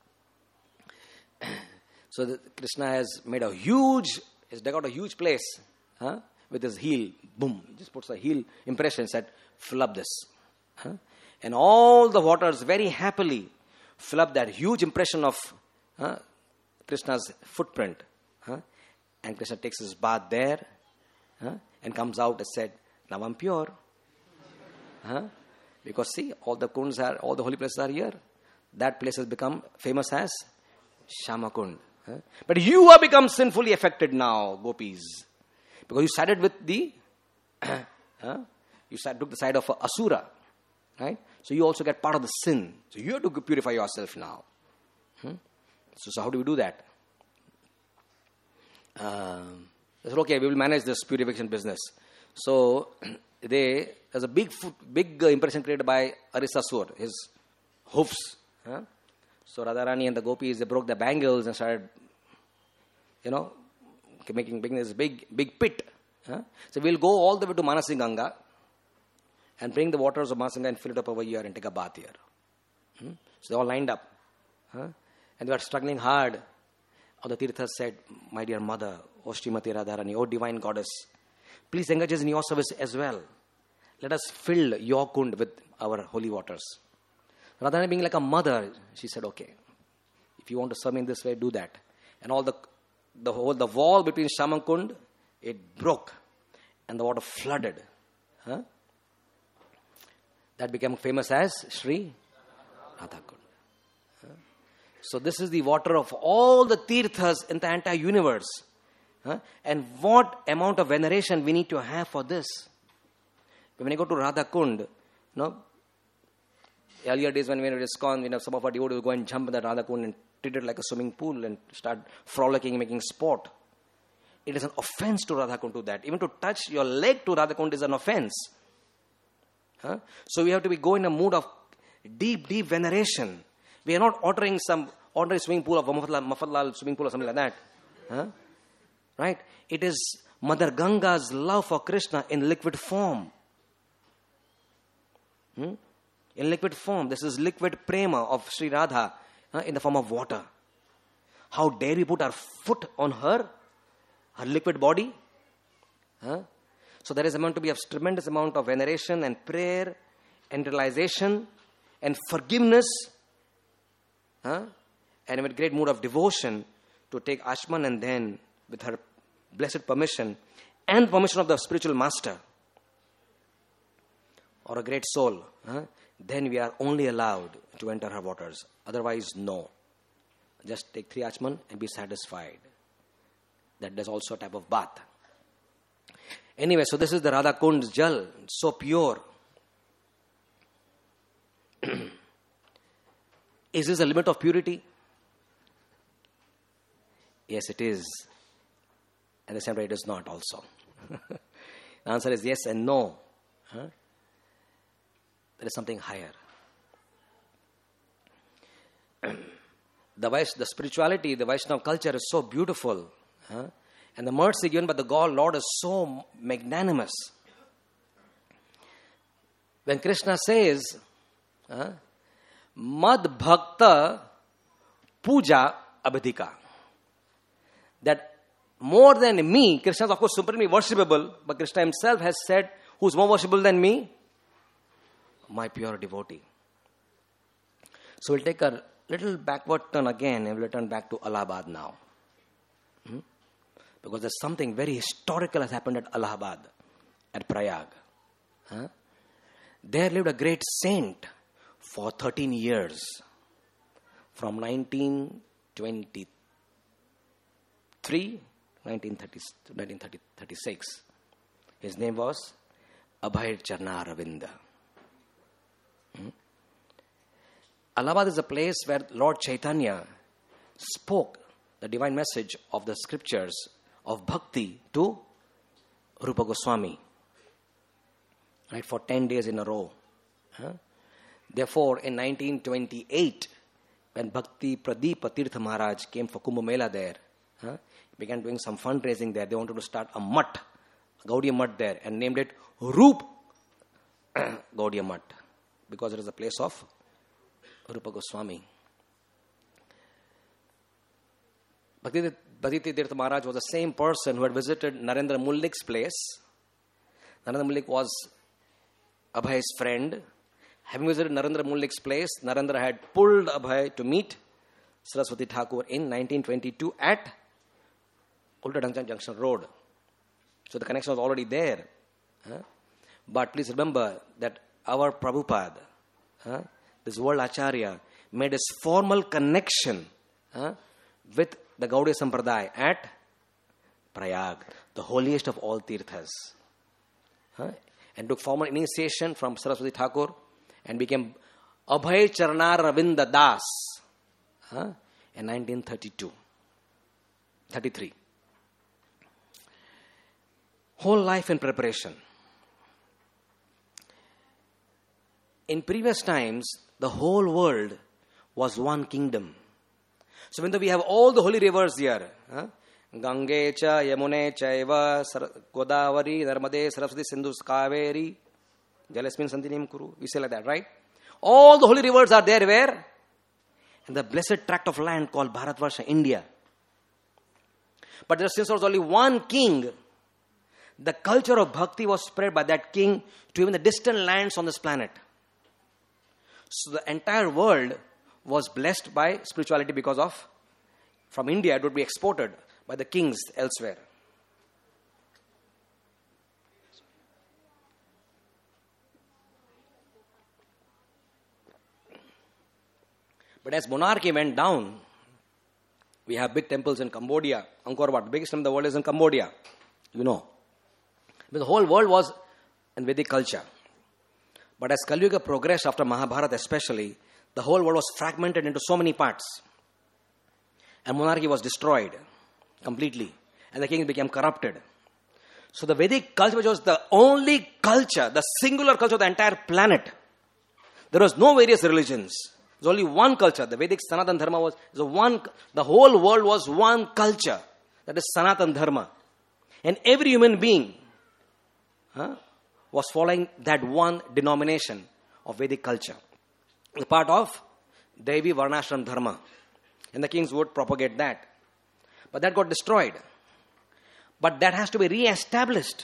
So the, Krishna has made a huge, has dug out a huge place huh, with his heel. Boom. He just puts a heel impression and said, fill up this. Huh? And all the waters very happily fill up that huge impression of huh, Krishna's footprint. Huh? And Krishna takes his bath there huh, and comes out and said, now I'm pure. Huh? Because see, all the kunds are, all the holy places are here. That place has become famous as Shamakund. Huh? But you have become sinfully affected now, gopis. Because you sided with the, huh? you side, took the side of Asura. Right? So you also get part of the sin. So you have to purify yourself now. Hmm? So, so how do we do that? Um, I said, okay, we will manage this purification business. So they, there's a big big impression created by Arisasur, his hoofs. Huh? So Radharani and the gopis, they broke their bangles and started, you know, making, making this big big pit. Huh? So we'll go all the way to Manasi Ganga and bring the waters of Manasi Ganga and fill it up over here and take a bath here. Hmm? So they all lined up. Huh? And they were struggling hard. All the tirthas said, my dear mother, O Srimati Radharani, O divine goddess, please engage us in your service as well. Let us fill your kund with our holy waters. Radharani being like a mother, she said, okay, if you want to serve me in this way, do that. And all the the whole the wall between Shaman Kund, it broke. And the water flooded. Huh? That became famous as Sri Radha Kund. Huh? So this is the water of all the tirthas in the entire universe. Huh? And what amount of veneration we need to have for this? When you go to Radha Kund, you know, earlier days when we were in ISKCON, you know, some of our devotees would go and jump in the Radha Kund and treat it like a swimming pool and start frolicking, making sport. It is an offense to Radha Kund to that. Even to touch your leg to Radha Kund is an offense. Huh? So we have to be go in a mood of deep, deep veneration. We are not ordering some ordinary swimming pool of Mafatlal swimming pool or something like that. Huh? Right? It is Mother Ganga's love for Krishna in liquid form. Hmm? In liquid form. This is liquid prema of Sri Radha uh, in the form of water. How dare we put our foot on her? Her liquid body? Huh? So there is amount to be a tremendous amount of veneration and prayer and realization and forgiveness. Huh? And with great mood of devotion to take Ashman and then with her blessed permission and permission of the spiritual master or a great soul, huh? Then we are only allowed to enter her waters. Otherwise, no. Just take three Achman and be satisfied. That there's also a type of bath. Anyway, so this is the Radha Kund's jal, so pure. Is this the limit of purity? Yes, it is. And the same way it is not also. The answer is yes and no. Huh? There is something higher. The, Vais- the spirituality, the Vaishnava culture is so beautiful. Huh? And the mercy given by the God, Lord, is so magnanimous. When Krishna says, huh, Mad Bhakta Puja Abhidhika, that more than me, Krishna is of course supremely worshipable, but Krishna himself has said, who's more worshipable than me? My pure devotee. So we'll take a little backward turn again and we'll return back to Allahabad now. Hmm? Because there's something very historical has happened at Allahabad, at Prayag. Huh? There lived a great saint for thirteen years. From nineteen twenty-three to nineteen thirty-six. His name was Abhay Charna Ravinda. Hmm? Allahabad is a place where Lord Chaitanya spoke the divine message of the scriptures of bhakti to Rupa Goswami. Right, for ten days in a row. Huh? Therefore, in nineteen twenty-eight, when Bhakti Pradeepa Tirtha Maharaj came for Kumbh Mela there, huh, he began doing some fundraising there. They wanted to start a mutt, a Gaudiya mutt there, and named it Roop Gaudiya Math, because it is the place of Rupa Goswami. Bhakti Tirtha Maharaj was the same person who had visited Narendra Mullik's place. Narendra Mullik was Abhay's friend. Having visited Narendra Mullik's place, Narendra had pulled Abhay to meet Saraswati Thakur in nineteen twenty-two at Ulta Junction Road. So the connection was already there. Huh? But please remember that our Prabhupada, huh, this world Acharya, made his formal connection huh, with the Gaudiya Sampradaya at Prayag, the holiest of all Tirthas. Huh? And took formal initiation from Saraswati Thakur and became Abhay Charnar Ravinda Das huh, in nineteen thirty-two, thirty-three. Whole life in preparation. In previous times, the whole world was one kingdom. So when we have all the holy rivers here, huh? Gange cha, Yamune chaiva, Godavari, Narmade, Saraswati, Sindhu, Kaveri, Jalasmin Santinim Kuru. We say like that, right? All the holy rivers are there where? In the blessed tract of land called Bharatvarsha, India. But there, since there was only one king, the culture of bhakti was spread by that king to even the distant lands on this planet. So the entire world was blessed by spirituality because of, from India it would be exported by the kings elsewhere. But as monarchy went down, we have big temples in Cambodia. Angkor Wat, the biggest temple in the world is in Cambodia. You know. But the whole world was in Vedic culture. But as Kali Yuga progressed after Mahabharata especially, the whole world was fragmented into so many parts. And monarchy was destroyed completely. And the kings became corrupted. So the Vedic culture, which was the only culture, the singular culture of the entire planet, there was no various religions. There was only one culture. The Vedic Sanatana Dharma was the one, the whole world was one culture. That is Sanatana Dharma. And every human being huh, was following that one denomination of Vedic culture. The part of Devi Varnashram Dharma. And the kings would propagate that. But that got destroyed. But that has to be re-established.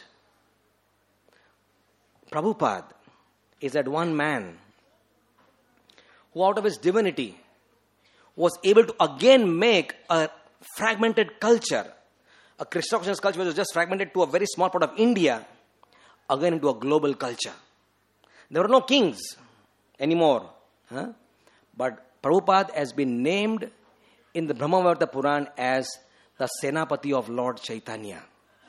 Prabhupada is that one man who out of his divinity was able to again make a fragmented culture, a Krishna conscious culture which was just fragmented to a very small part of India, again into a global culture. There were no kings anymore. Huh? But Prabhupada has been named in the Brahmavamsa Puran as the Senapati of Lord Chaitanya.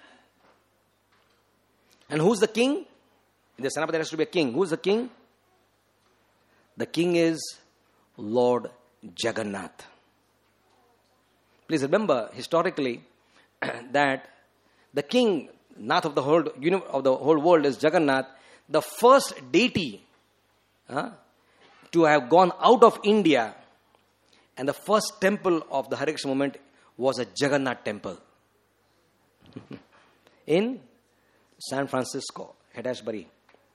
And who's the king? In the Senapati there has to be a king. Who's the king? The king is Lord Jagannath. Please remember historically that the king, Nath of the whole of the whole world is Jagannath, the first deity uh, to have gone out of India, and the first temple of the Hare Krishna movement was a Jagannath temple in San Francisco, Hattiesbury.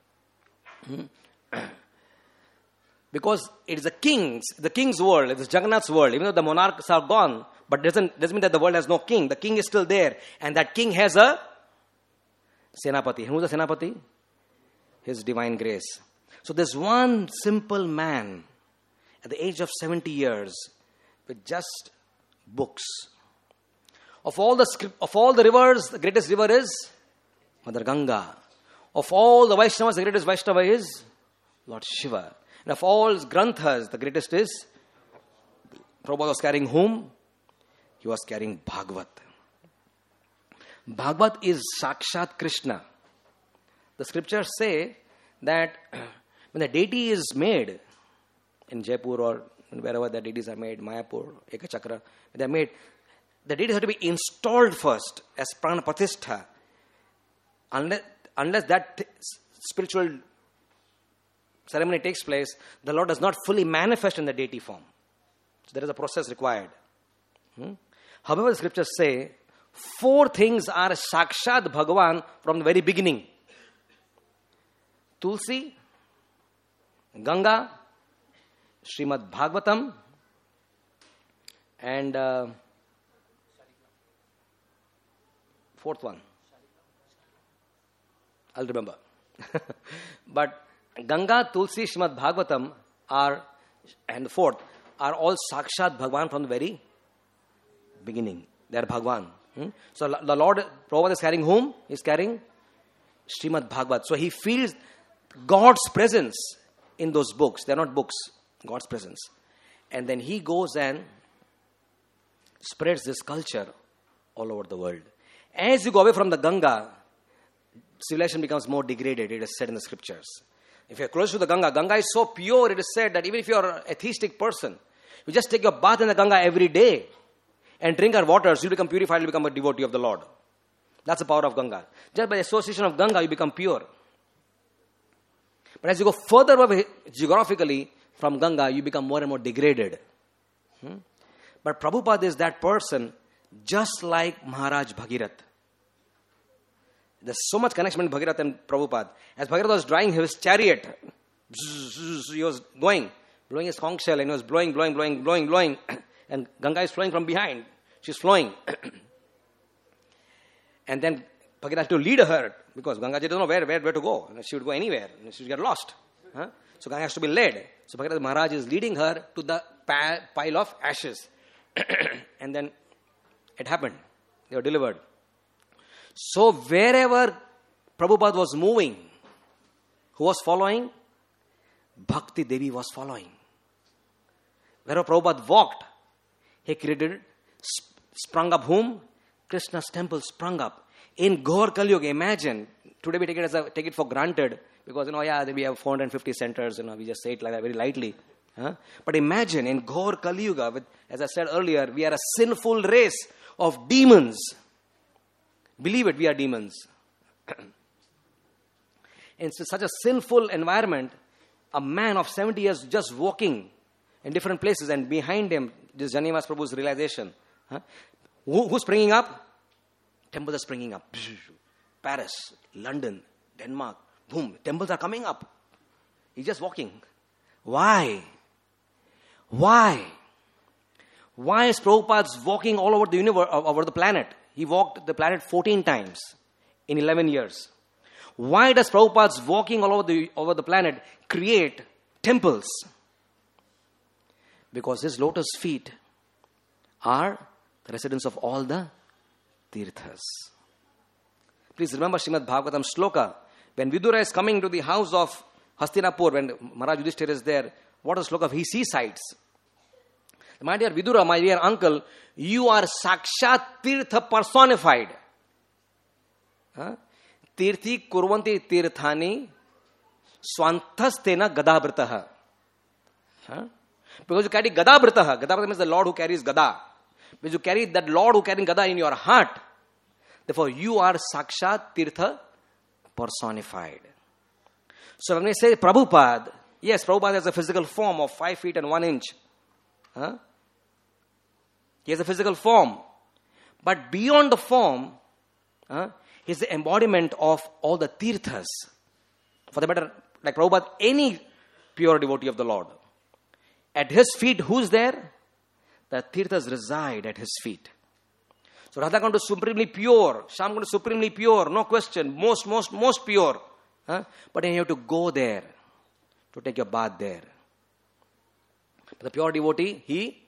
Because it is the king's, the king's world, it is Jagannath's world. Even though the monarchs are gone, but doesn't doesn't mean that the world has no king. The king is still there, and that king has a Senapati. Who's the Senapati? His divine grace. So there's one simple man at the age of seventy years with just books. Of all the script, of all the rivers, the greatest river is Mother Ganga. Of all the Vaishnavas, the greatest Vaishnava is Lord Shiva. And of all Granthas, the greatest is Prabhupada was carrying whom? He was carrying Bhagavad. Bhagavad is Sakshat Krishna. The scriptures say that when the deity is made in Jaipur or wherever the deities are made, Mayapur, Ekachakra, they are made, the deities have to be installed first as Prana Pratishtha. Unless, unless that th- spiritual ceremony takes place, the Lord does not fully manifest in the deity form. So there is a process required. Hmm? However, the scriptures say, four things are Sakshat Bhagavan from the very beginning. Tulsi, Ganga, Srimad Bhagavatam, and uh, fourth one. I'll remember. But Ganga, Tulsi, Srimad Bhagavatam are, and the fourth, are all Sakshat Bhagwan from the very beginning. They are Bhagwan. Hmm? So the Lord, Prabhupada is carrying whom? He is carrying Srimad Bhagavat. So he feels God's presence in those books. They are not books. God's presence. And then he goes and spreads this culture all over the world. As you go away from the Ganga, civilization becomes more degraded. It is said in the scriptures. If you are close to the Ganga, Ganga is so pure, it is said that even if you are an atheistic person, you just take your bath in the Ganga every day and drink our waters, you become purified, you become a devotee of the Lord. That's the power of Ganga. Just by the association of Ganga, you become pure. But as you go further away geographically from Ganga, you become more and more degraded. Hmm? But Prabhupada is that person just like Maharaj Bhagirath. There's so much connection between Bhagirath and Prabhupada. As Bhagirath was driving his chariot, he was going, blowing his conch shell, and he was blowing, blowing, blowing, blowing, blowing. And Ganga is flowing from behind. She's flowing. And then Bhagirath had to lead her, because Ganga doesn't know where, where, where to go. She would go anywhere. She would get lost. Huh? So Ganga has to be led. So Bhagirath Maharaj is leading her to the pa- pile of ashes. And then it happened. They were delivered. So wherever Prabhupada was moving, who was following? Bhakti Devi was following. Wherever Prabhupada walked, he created, sprung up whom? Krishna's temple sprung up. In Gaur Kali Yuga, imagine, today we take it, as a, take it for granted, because, you know, yeah, we have four hundred fifty centers, you know, we just say it like that very lightly. Huh? But imagine, in Gaur Kali Yuga, with, as I said earlier, we are a sinful race of demons. Believe it, we are demons. In such a sinful environment, a man of seventy years just walking in different places, and behind him, this Janivas Prabhu's realization. Huh? Who, who's springing up? Temples are springing up. Paris, London, Denmark, boom, temples are coming up. He's just walking. Why? Why? Why is Prabhupada walking all over the universe, over the planet? He walked the planet fourteen times in eleven years. Why does Prabhupada's walking all over the, over the planet create temples? Because his lotus feet are the residence of all the tirthas. Please remember Srimad Bhagavatam Shloka. When Vidura is coming to the house of Hastinapur, when Maharaj Yudhishthira is there, what is the shloka? He sees sights. My dear Vidura, my dear uncle, you are Sakshat Tirtha personified. Huh? Tirthi kurvanti tirthani swanthastena gadabrataha. Huh? Because you carry gadabrataha. Gadabrataha means the Lord who carries gada. Because you carry that Lord who carries gada in your heart. Therefore, you are Sakshat Tirtha personified. So when we say Prabhupada, yes, Prabhupada has a physical form of five feet and one inch. Huh? He has a physical form. But beyond the form, huh, he is the embodiment of all the tirthas. For the matter, like Prabhupada, any pure devotee of the Lord. At his feet, who's there? The tirthas reside at his feet. So Radhakund is supremely pure. Shyamkund is supremely pure. No question. Most, most, most pure. Huh? But then you have to go there to take your bath there. But the pure devotee, he,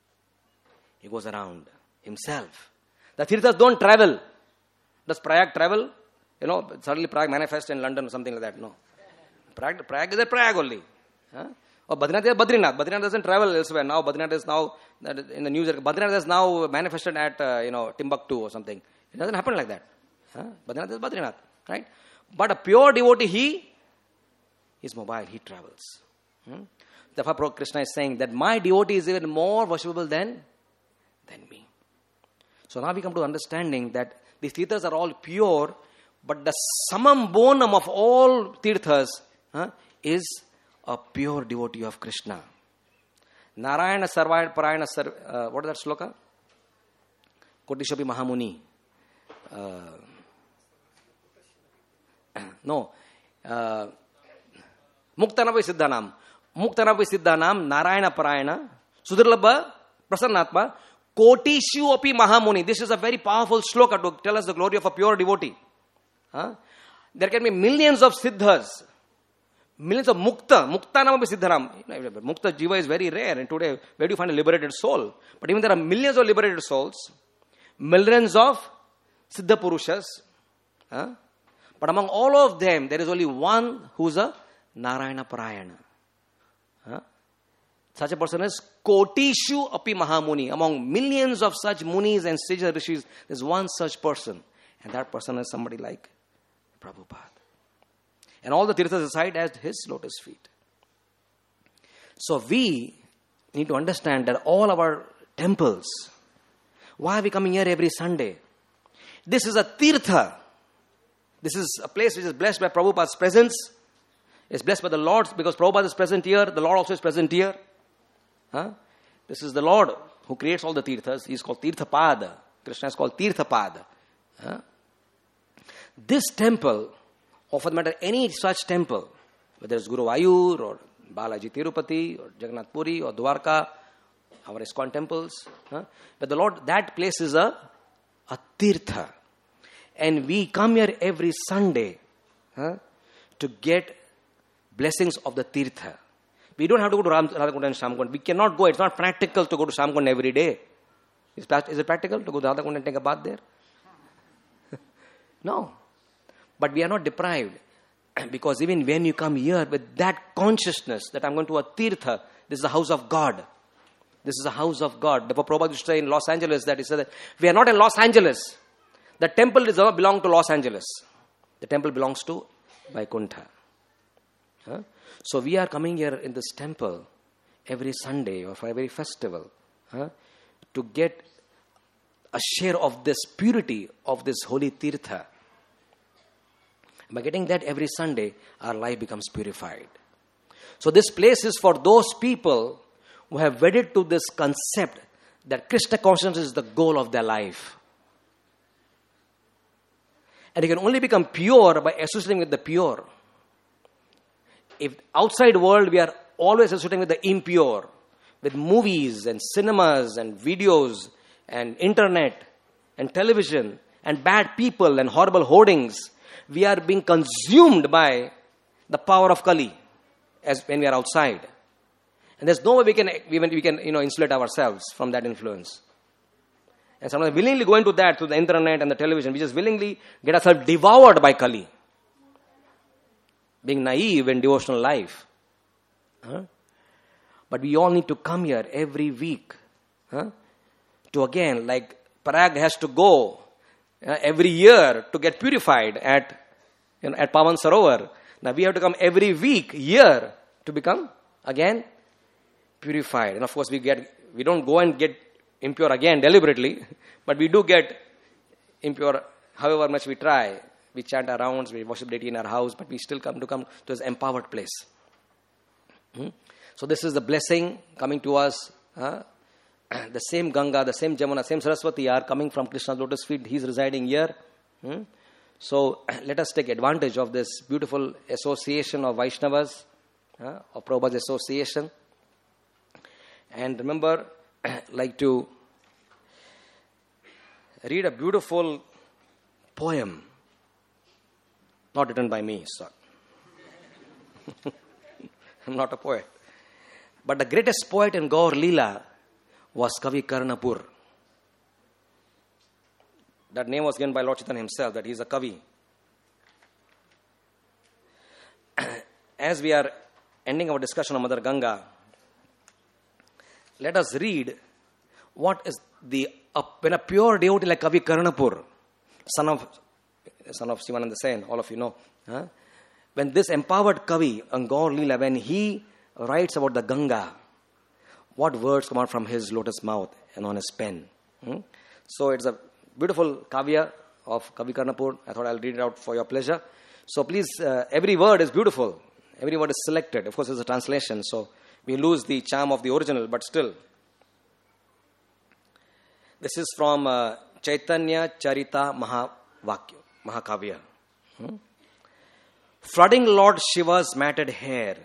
he goes around himself. The tirthas don't travel. Does Prayag travel? You know, suddenly Prayag manifests in London or something like that. No. Prayag, Prayag is a Prayag only. Huh? Or Badrinath is Badrinath. Badrinath doesn't travel elsewhere. Now Badrinath is now, in the news, Badrinath is now manifested at, uh, you know, Timbuktu or something. It doesn't happen like that. Huh? Badrinath is Badrinath. Right? But a pure devotee, he is mobile. He travels. Hmm? Therefore, Krishna is saying that my devotee is even more worshipable than, than me. So now we come to understanding that these tirthas are all pure, but the summum bonum of all tirthas huh, is a pure devotee of Krishna. Narayana Sarvayana Parayana Sarv... Uh, what is that shloka? Kotishapi Mahamuni. Uh, no. Uh, Muktanapi Siddhanam. Muktanapi Siddhanam, Narayana Parayana, Sudurlabha, Prasannatma, Kotishu api Mahamuni. This is a very powerful sloka to tell us the glory of a pure devotee. Huh? There can be millions of siddhas, millions of mukta. Mukta namapi siddharam. Mukta jiva is very rare, and today, where do you find a liberated soul? But even there are millions of liberated souls, millions of siddha purushas. Huh? But among all of them, there is only one who is a Narayana Parayana. Huh? Such a person is Kotishu api Mahamuni. Among millions of such munis and sages rishis, there is one such person. And that person is somebody like Prabhupada. And all the tirthas aside at his lotus feet. So we need to understand that all our temples, why are we coming here every Sunday? This is a tirtha. This is a place which is blessed by Prabhupada's presence. It's blessed by the Lord because Prabhupada is present here. The Lord also is present here. Huh? This is the Lord who creates all the tirthas. He is called Tirthapada. Krishna is called Tirthapada. Huh? This temple, or for the matter any such temple, whether it's Guru Vayur or Balaji Tirupati or Jagannath Puri or Dwarka, our ISKCON temples, huh? But the Lord, that place is a, a tirtha. And we come here every Sunday huh, to get blessings of the tirtha. We don't have to go to Ram, Radhakund and Shamkund. We cannot go. It's not practical to go to Shamkund every day. Is, is it practical to go to Radhakund and take a bath there? No. But we are not deprived. Because even when you come here with that consciousness that I'm going to a tirtha, this is the house of God. This is the house of God. Therefore, Prabhupada used to say in Los Angeles that he said that we are not in Los Angeles. The temple does not belong to Los Angeles. The temple belongs to Vaikuntha. Huh? So we are coming here in this temple every Sunday or for every festival huh, to get a share of this purity of this holy tirtha. By getting that every Sunday, our life becomes purified. So this place is for those people who have wedded to this concept that Krishna consciousness is the goal of their life. And you can only become pure by associating with the pure. If outside world we are always associating with the impure, with movies and cinemas and videos and internet and television and bad people and horrible hoardings, we are being consumed by the power of Kali as when we are outside. And there's no way we can, we, we can you know, insulate ourselves from that influence. And sometimes willingly go into that through the internet and the television. We just willingly get ourselves devoured by Kali. Being naive in devotional life. Huh? But we all need to come here every week. Huh? To again, like Parag has to go uh, every year to get purified at, you know, at Pavan Sarovar. Now we have to come every week, year, to become again purified. And of course we get, we don't go and get impure again deliberately, but we do get impure however much we try. We chant our rounds, we worship deity in our house, but we still come to come to this empowered place. Hmm? So this is the blessing coming to us. Huh? The same Ganga, the same Jamuna, same Saraswati are coming from Krishna's lotus feet. He's residing here. Hmm? So let us take advantage of this beautiful association of Vaishnavas, huh? of Prabhupada's association. And remember, like to read a beautiful poem, not written by me, sir. I'm not a poet. But the greatest poet in Gaur Leela was Kavi Karnapur. That name was given by Lord Chaitanya himself, that he is a Kavi. As we are ending our discussion on Mother Ganga, let us read what is the, uh, when a pure devotee like Kavi Karnapur, son of son of Sivananda Sen, all of you know, huh? When this empowered Kavi on Gaur Leela, when he writes about the Ganga, what words come out from his lotus mouth and on his pen. Hmm? So it's a beautiful kavya of Kavi Karnapur. I thought I'll read it out for your pleasure. So please, uh, every word is beautiful. Every word is selected. Of course, it's a translation, so we lose the charm of the original, but still. This is from uh, Chaitanya Charita Mahavakya, Mahakavya. Hmm? flooding Lord Shiva's matted hair,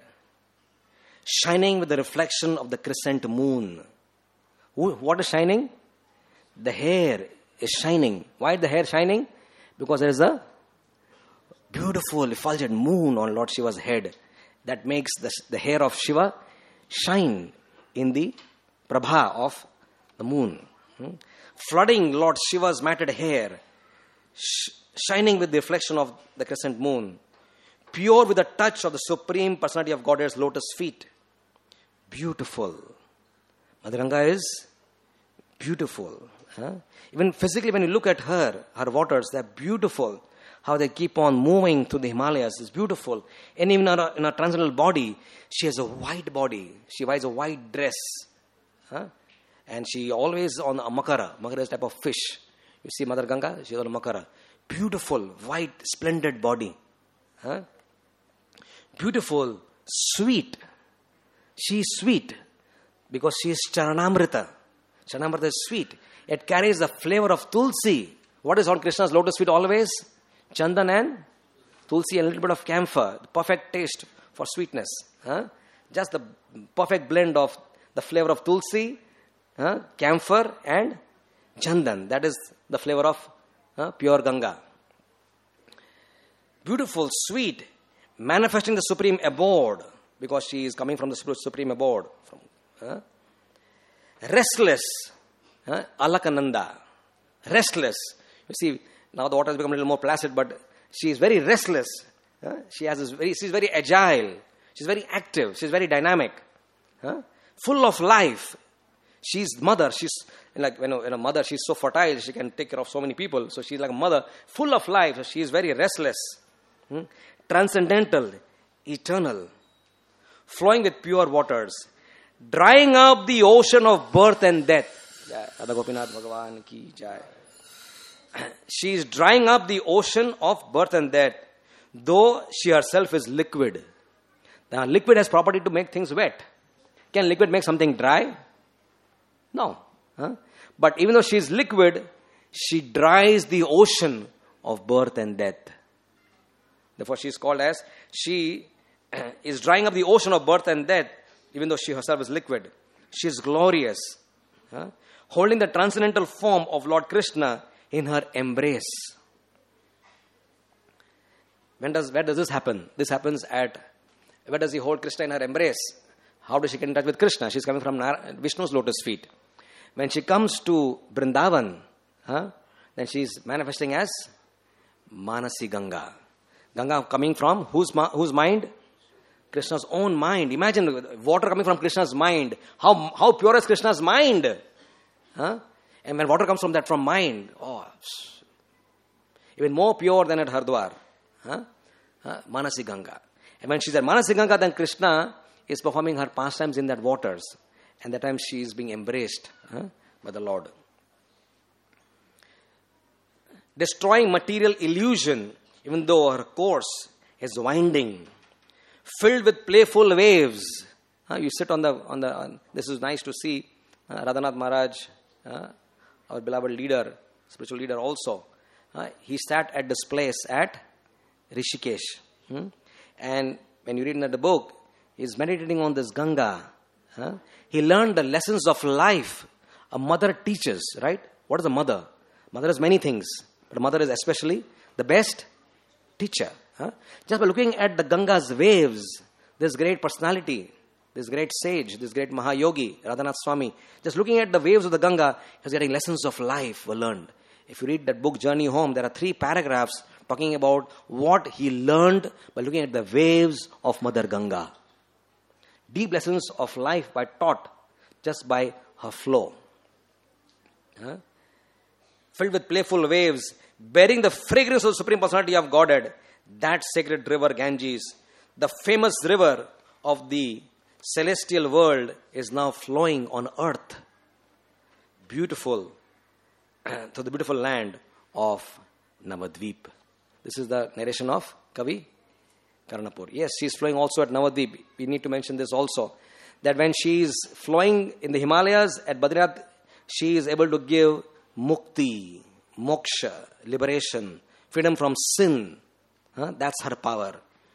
shining with the reflection of the crescent moon. What is shining? The hair is shining. Why is the hair shining? Because there is a beautiful effulgent moon on Lord Shiva's head that makes the, the hair of Shiva shine in the prabha of the moon. Hmm? Flooding Lord Shiva's matted hair, sh- shining with the reflection of the crescent moon, pure with the touch of the Supreme Personality of Godhead's lotus feet. Beautiful. Mother Ganga is beautiful. Huh? Even physically, when you look at her, her waters, they're beautiful. How they keep on moving through the Himalayas is beautiful. And even in her, in her transcendental body, she has a white body. She wears a white dress. Huh? And she always on a makara. Makara is a type of fish. You see Mother Ganga, she's on a makara. Beautiful, white, splendid body. Huh? Beautiful, sweet. She is sweet because she is Charanamrita. Charanamrita is sweet. It carries the flavor of Tulsi. What is on Krishna's lotus feet always? Chandan and Tulsi and a little bit of camphor. The perfect taste for sweetness. Huh? Just the perfect blend of the flavor of Tulsi, huh? camphor and Chandan. That is the flavor of huh? pure Ganga. Beautiful, sweet, manifesting the supreme abode because she is coming from the supreme abode. From, huh? Restless, huh? Alakananda. Restless. You see, now the water has become a little more placid, but she is very restless. Huh? She has this very, she's very agile. She's very active. She's very dynamic. Huh? Full of life. She's mother. She's like when a, when a mother, she's so fertile, she can take care of so many people. So she's like a mother, full of life. So she is very restless. Hmm? Transcendental, eternal, flowing with pure waters, drying up the ocean of birth and death. Jai Radha Gopinath Bhagavan ki jai. She is drying up the ocean of birth and death, though she herself is liquid. Now, liquid has property to make things wet. Can liquid make something dry? No. Huh? But even though she is liquid, she dries the ocean of birth and death. Therefore, she is called as, she is drying up the ocean of birth and death, even though she herself is liquid. She is glorious, huh? holding the transcendental form of Lord Krishna in her embrace. When does, where does this happen? This happens at, where does he hold Krishna in her embrace? How does she get in touch with Krishna? She's coming from Vishnu's lotus feet. When she comes to Vrindavan, huh, then she's manifesting as Manasi Ganga. Ganga coming from whose, whose mind? Krishna's own mind. Imagine water coming from Krishna's mind. How, how pure is Krishna's mind? Huh? And when water comes from that, from mind, oh, even more pure than at Hardwar. Huh? Huh? Manasi Ganga. And when she's at Manasi Ganga, then Krishna is performing her pastimes in that waters. And that time she is being embraced huh, by the Lord. Destroying material illusion, even though her course is winding, filled with playful waves. Uh, you sit on the, on the on, this is nice to see. Uh, Radhanath Maharaj, uh, our beloved leader, spiritual leader also, uh, he sat at this place at Rishikesh. Hmm? And when you read in the book, he is meditating on this Ganga. Huh? He learned the lessons of life. A mother teaches, right? What is a mother? Mother is many things, but a mother is especially the best teacher. Huh? Just by looking at the Ganga's waves, this great personality, this great sage, this great Mahayogi, Radhanath Swami, just looking at the waves of the Ganga, he's getting lessons of life were learned. If you read that book, Journey Home, there are three paragraphs talking about what he learned by looking at the waves of Mother Ganga. Deep lessons of life by taught just by her flow. Huh? Filled with playful waves, bearing the fragrance of the Supreme Personality of Godhead, that sacred river Ganges, the famous river of the celestial world, is now flowing on earth. Beautiful, to the beautiful land of Navadvip. This is the narration of Kavi Karnapur. Yes, she is flowing also at Navadvip. We need to mention this also. That when she is flowing in the Himalayas at Badrinath, she is able to give mukti, moksha, liberation, freedom from sin. Huh? That's her power.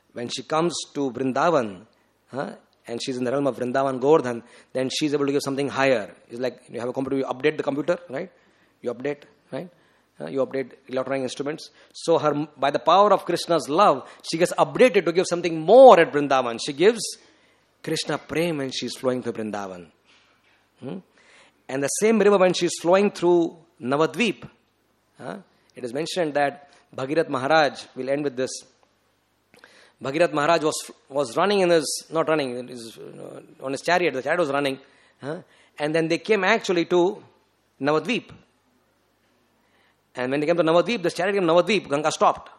when she comes to Vrindavan, huh, and she's in the realm of Vrindavan, Govardhan, then she's able to give something higher. It's like you have a computer, you update the computer, right? You update, right? Uh, you update electronic instruments. So her, by the power of Krishna's love, she gets updated to give something more at Vrindavan. She gives Krishna Prem when she's flowing through Vrindavan. Hmm? And the same river when she's flowing through Navadvip. Huh? It is mentioned that Bhagirath Maharaj, we'll end with this. Bhagirath Maharaj was was running in his, not running, in his, uh, on his chariot, the chariot was running. Huh? And then they came actually to Navadvip. And when they came to Navadvip, the chariot came to Navadvip, Ganga stopped.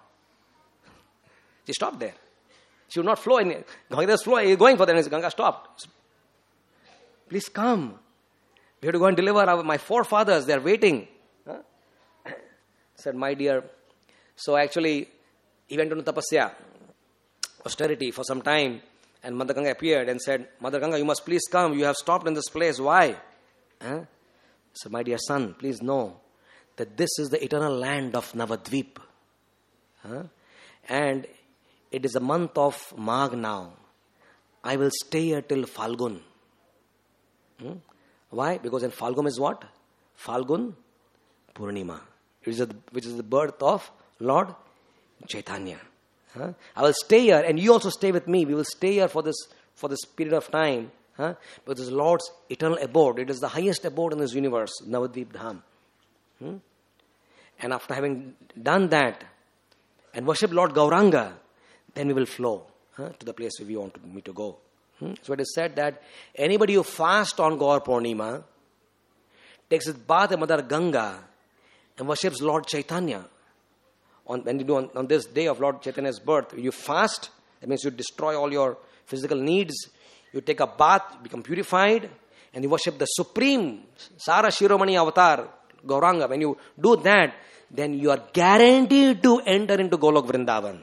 She stopped there. She would not flow in it. Bhagirath was flowing, going for them, and Ganga stopped. Please come. We have to go and deliver our, my forefathers, they are waiting. Huh? Said, my dear. So actually, he went on tapasya, austerity for some time, and Mother Ganga appeared and said, Mother Ganga, you must please come. You have stopped in this place. Why? Huh? So, my dear son, please know that this is the eternal land of Navadvip. Huh? And it is the month of Magh now. I will stay here till Falgun. Hmm? Why? Because in Falgun is what? Falgun Purnima, which is the, which is the birth of Lord Chaitanya. Huh? I will stay here, and you also stay with me. We will stay here for this for this period of time. Huh? Because this is Lord's eternal abode. It is the highest abode in this universe, Navadvip Dham. Hmm? And after having done that and worship Lord Gauranga, then we will flow huh, to the place where we want to, me to go. Hmm? So it is said that anybody who fasts on Gaur Purnima, takes his bath in Mother Ganga, and worships Lord Chaitanya, on, when you do on, on this day of Lord Chaitanya's birth, you fast, that means you destroy all your physical needs, you take a bath, you become purified, and you worship the supreme Sara Shiromani Avatar, Gauranga. When you do that, then you are guaranteed to enter into Golok Vrindavan.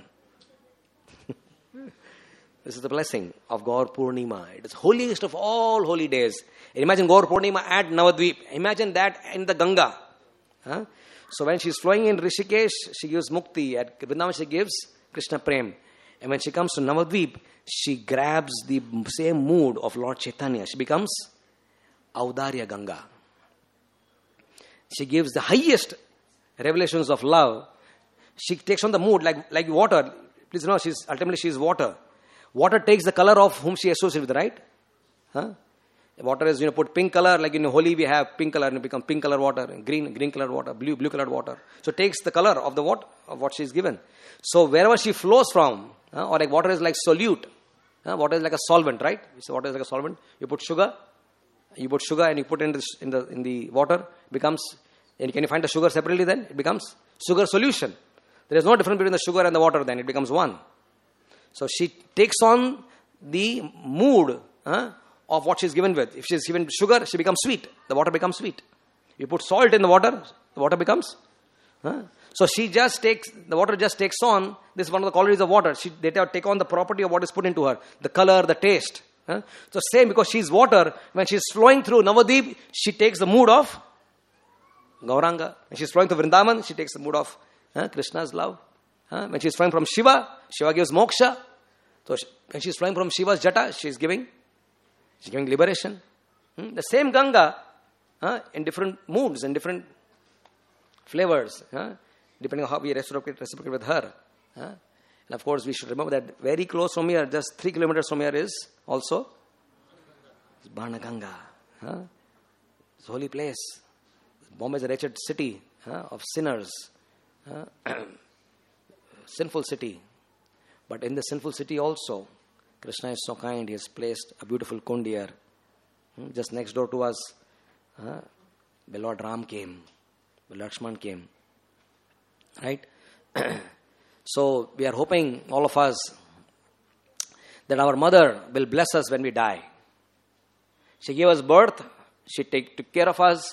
This is the blessing of Gaur Purnima. It is holiest of all holy days. Imagine Gaur Purnima at Navadvip. Imagine that in the Ganga. Huh? So when she is flowing in Rishikesh, she gives Mukti. At Vrindavan, she gives Krishna Prem. And when she comes to Navadvip, she grabs the same mood of Lord Chaitanya. She becomes Audarya Ganga. She gives the highest revelations of love. She takes on the mood like, like water. Please know, she's ultimately she is water. Water takes the color of whom she associates with, right? Huh? Water is, you know, put pink color, like in Holi we have pink color, and it becomes pink color water, green, green colored water, blue, blue colored water. So it takes the color of the what, of what she is given. So wherever she flows from, huh, or like water is like solute, huh, water is like a solvent, right? So water is like a solvent. You put sugar, you put sugar and you put in the, in the, in the water, becomes, and can you find the sugar separately then? It becomes sugar solution. There is no difference between the sugar and the water then, it becomes one. So she takes on the mood huh, of what she is given with. If she is given sugar, she becomes sweet. The water becomes sweet. You put salt in the water, the water becomes. Huh? So she just takes, the water just takes on, this is one of the qualities of water. She, they take on the property of what is put into her. The color, the taste. Huh? So same, because she is water, when she is flowing through Navadvip, she takes the mood of Gauranga. When she is flowing through Vrindavan, she takes the mood of huh, Krishna's love. Huh? When she is flowing from Shiva, Shiva gives moksha. So she, when she is flowing from Shiva's jata, she is giving, she is giving liberation. Hmm? The same Ganga, huh, in different moods, in different flavors, huh, depending on how we reciprocate, reciprocate with her. Huh? And of course, we should remember that very close from here, just three kilometers from here is also Bana Ganga. Huh? It's a holy place. Bombay is a wretched city huh, of sinners. Huh? Sinful city. But in the sinful city also, Krishna is so kind, he has placed a beautiful kund here. Hmm? Just next door to us, huh, the Lord Ram came, the Lakshman came. Right? So we are hoping, all of us, that our mother will bless us when we die. She gave us birth, she take, took care of us,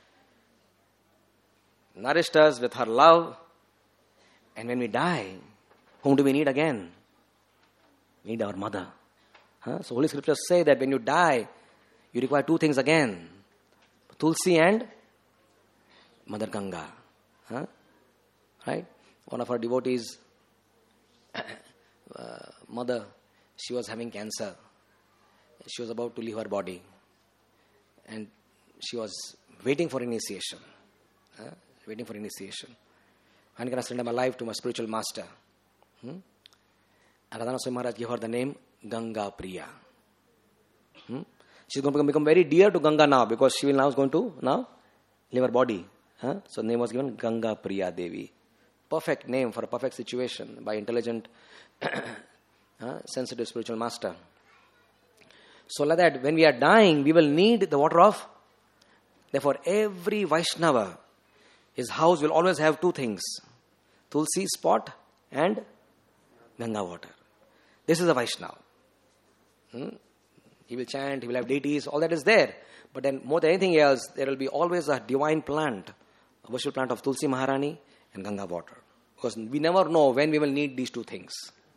nourished us with her love, and when we die, whom do we need again? We need our mother. Huh? So Holy Scriptures say that when you die, you require two things again. Tulsi and Mother Ganga. Huh? Right? One of our devotees uh, mother, she was having cancer. She was about to leave her body. And she was waiting for initiation. Uh, waiting for initiation. When can I surrender my life to my spiritual master? Hmm? And Radhana Swami Maharaj gave her the name Ganga Priya. Hmm? She's going to become very dear to Ganga now because she will now is going to now leave her body. Huh? So the name was given Ganga Priya Devi. Perfect name for a perfect situation by intelligent, uh, sensitive spiritual master. So like that, when we are dying, we will need the water of. Therefore, every Vaishnava, his house will always have two things: Tulsi spot and Ganga water. This is a Vaishnava. Hmm? He will chant, he will have deities, all that is there. But then more than anything else, there will be always a divine plant, a worship plant of Tulsi Maharani and Ganga water. Because we never know when we will need these two things.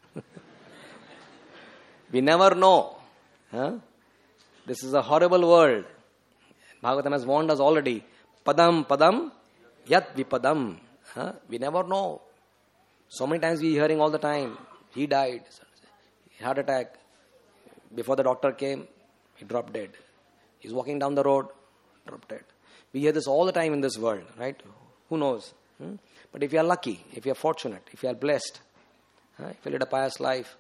We never know. Huh? This is a horrible world. Bhagavatam has warned us already. Padam, padam, yat vipadam. Huh? We never know. So many times we are hearing all the time. He died. Heart attack. Before the doctor came, he dropped dead. He's walking down the road, dropped dead. We hear this all the time in this world, right? Who knows? Hmm? But if you are lucky, if you are fortunate, if you are blessed, huh? if you lead a pious life,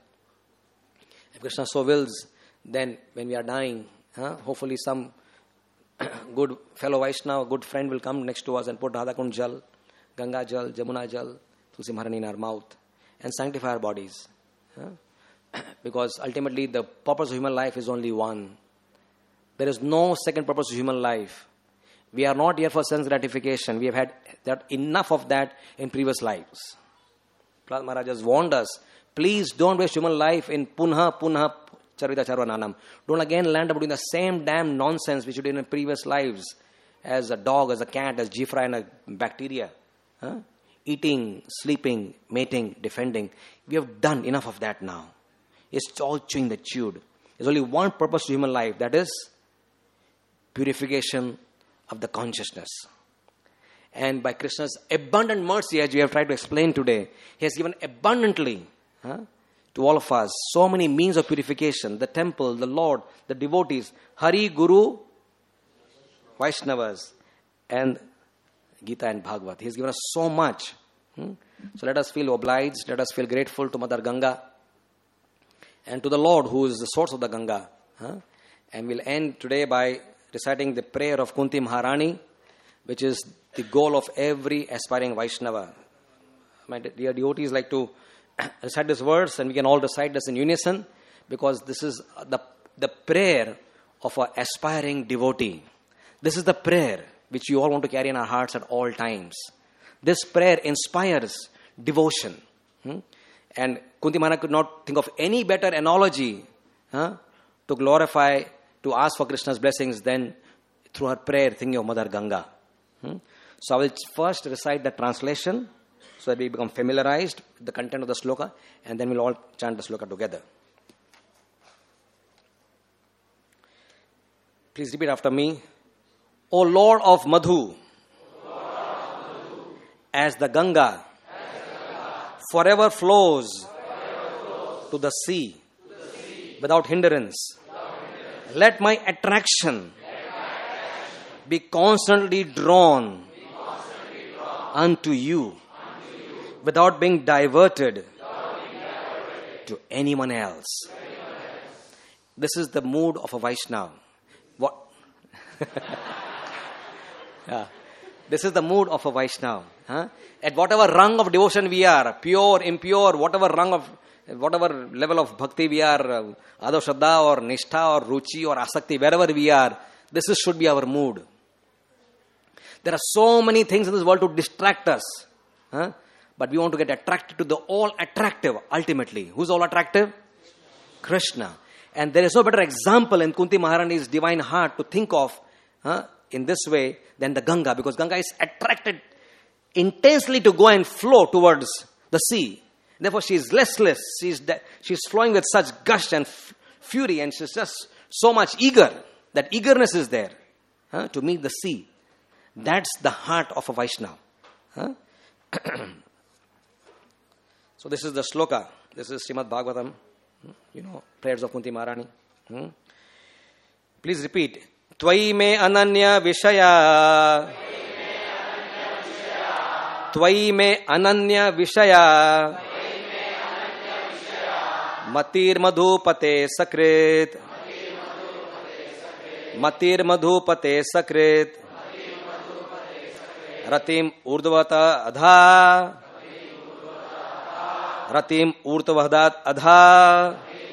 if Krishna so wills, then when we are dying, huh? hopefully some good fellow Vaishnava, good friend will come next to us and put Radha Kund Jal, Ganga Jal, Jamuna Jal, Tulsi Maharani in our mouth and sanctify our bodies. Huh? Because ultimately the purpose of human life is only one. There is no second purpose of human life. We are not here for sense gratification. We have had that enough of that in previous lives. Prahlad Maharaj has warned us, please don't waste human life in punha punha charvita charvananam. Don't again land up doing the same damn nonsense which you did in previous lives as a dog, as a cat, as G-Fry and a bacteria. Huh? Eating, sleeping, mating, defending. We have done enough of that now. It's all chewing the chewed. There's only one purpose to human life, that is purification of the consciousness. And by Krishna's abundant mercy, as we have tried to explain today, He has given abundantly huh, to all of us so many means of purification. The temple, the Lord, the devotees, Hari, Guru, Vaishnavas, and Gita and Bhagavad. He has given us so much. Hmm? So let us feel obliged, let us feel grateful to Mother Ganga and to the Lord who is the source of the Ganga. Huh? And we'll end today by reciting the prayer of Kunti Maharani, which is the goal of every aspiring Vaishnava. My dear devotees like to recite this verse, and we can all recite this in unison, because this is the, the prayer of an aspiring devotee. This is the prayer which we all want to carry in our hearts at all times. This prayer inspires devotion. Hmm? And Kunti Maharani could not think of any better analogy huh, to glorify, to ask for Krishna's blessings than through her prayer, thinking of Mother Ganga. Hmm? So I will first recite the translation so that we become familiarized with the content of the sloka, and then we'll all chant the sloka together. Please repeat after me. O Lord of Madhu, Lord of Madhu as the Ganga, as the Ganga forever, flows forever flows to the sea, to the sea without, hindrance. without hindrance, let my attraction, let my attraction be constantly drawn, be constantly drawn unto, you, unto you, without being diverted, without being diverted to anyone else. To anyone else. This is the mood of a Vaishnava. What? Yeah. This is the mood of a Vaishnava. Huh? At whatever rung of devotion we are, pure, impure, whatever rung of, whatever level of bhakti we are, uh, Ado Shraddha or Nishtha or Ruchi or Asakti, wherever we are, this is, should be our mood. There are so many things in this world to distract us. Huh? But we want to get attracted to the all attractive ultimately. Who's all attractive? Krishna. And there is no better example in Kunti Maharani's divine heart to think of huh, in this way than the Ganga, because Ganga is attracted intensely to go and flow towards the sea. Therefore, she is restless. She is de- she is flowing with such gush and f- fury, and she is just so much eager. That eagerness is there huh, to meet the sea. That's the heart of a Vaishnava. Huh? So this is the sloka. This is Srimad Bhagavatam, you know, prayers of Kunti Maharani. Hmm? Please repeat. Tvai me ananya vishaya. Tvai me ananya vishaya. Matir madhupate sakrit. Matir madhupate sakrit. Ratim urdvata adha. Ratim urdvadat adha.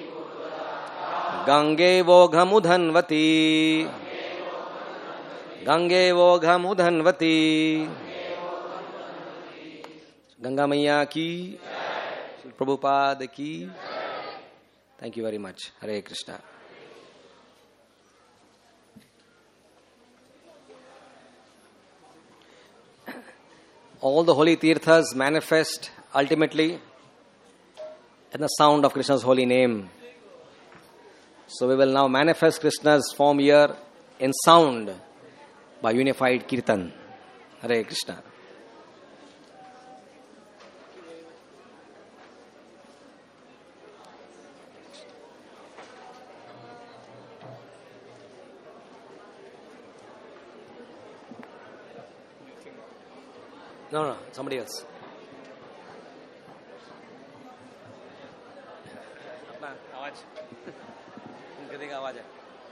Gange vogham udhanvati. Gange vogham udhanvati. Ganga Maiya ki. Prabhupada ki. Thank you very much. Hare Krishna. All the holy tirthas manifest ultimately in the sound of Krishna's holy name. So we will now manifest Krishna's form here in sound by unified kirtan. Hare Krishna. No, no, somebody else. अपना आवाज गधे का आवाज है.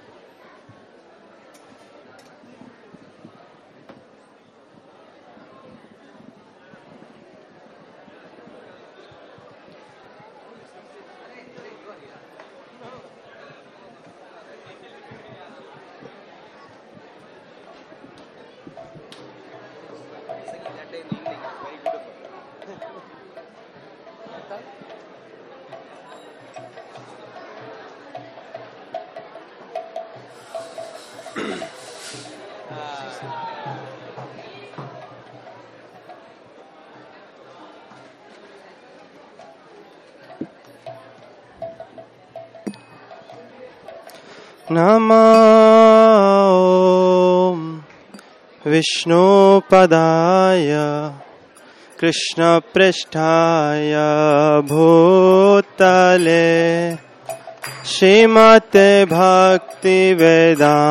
Namo Vishnu Padaya Krishna Pristhaya Bhutale Srimate Bhakti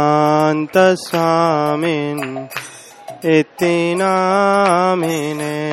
Vedanta Swamin Iti Namine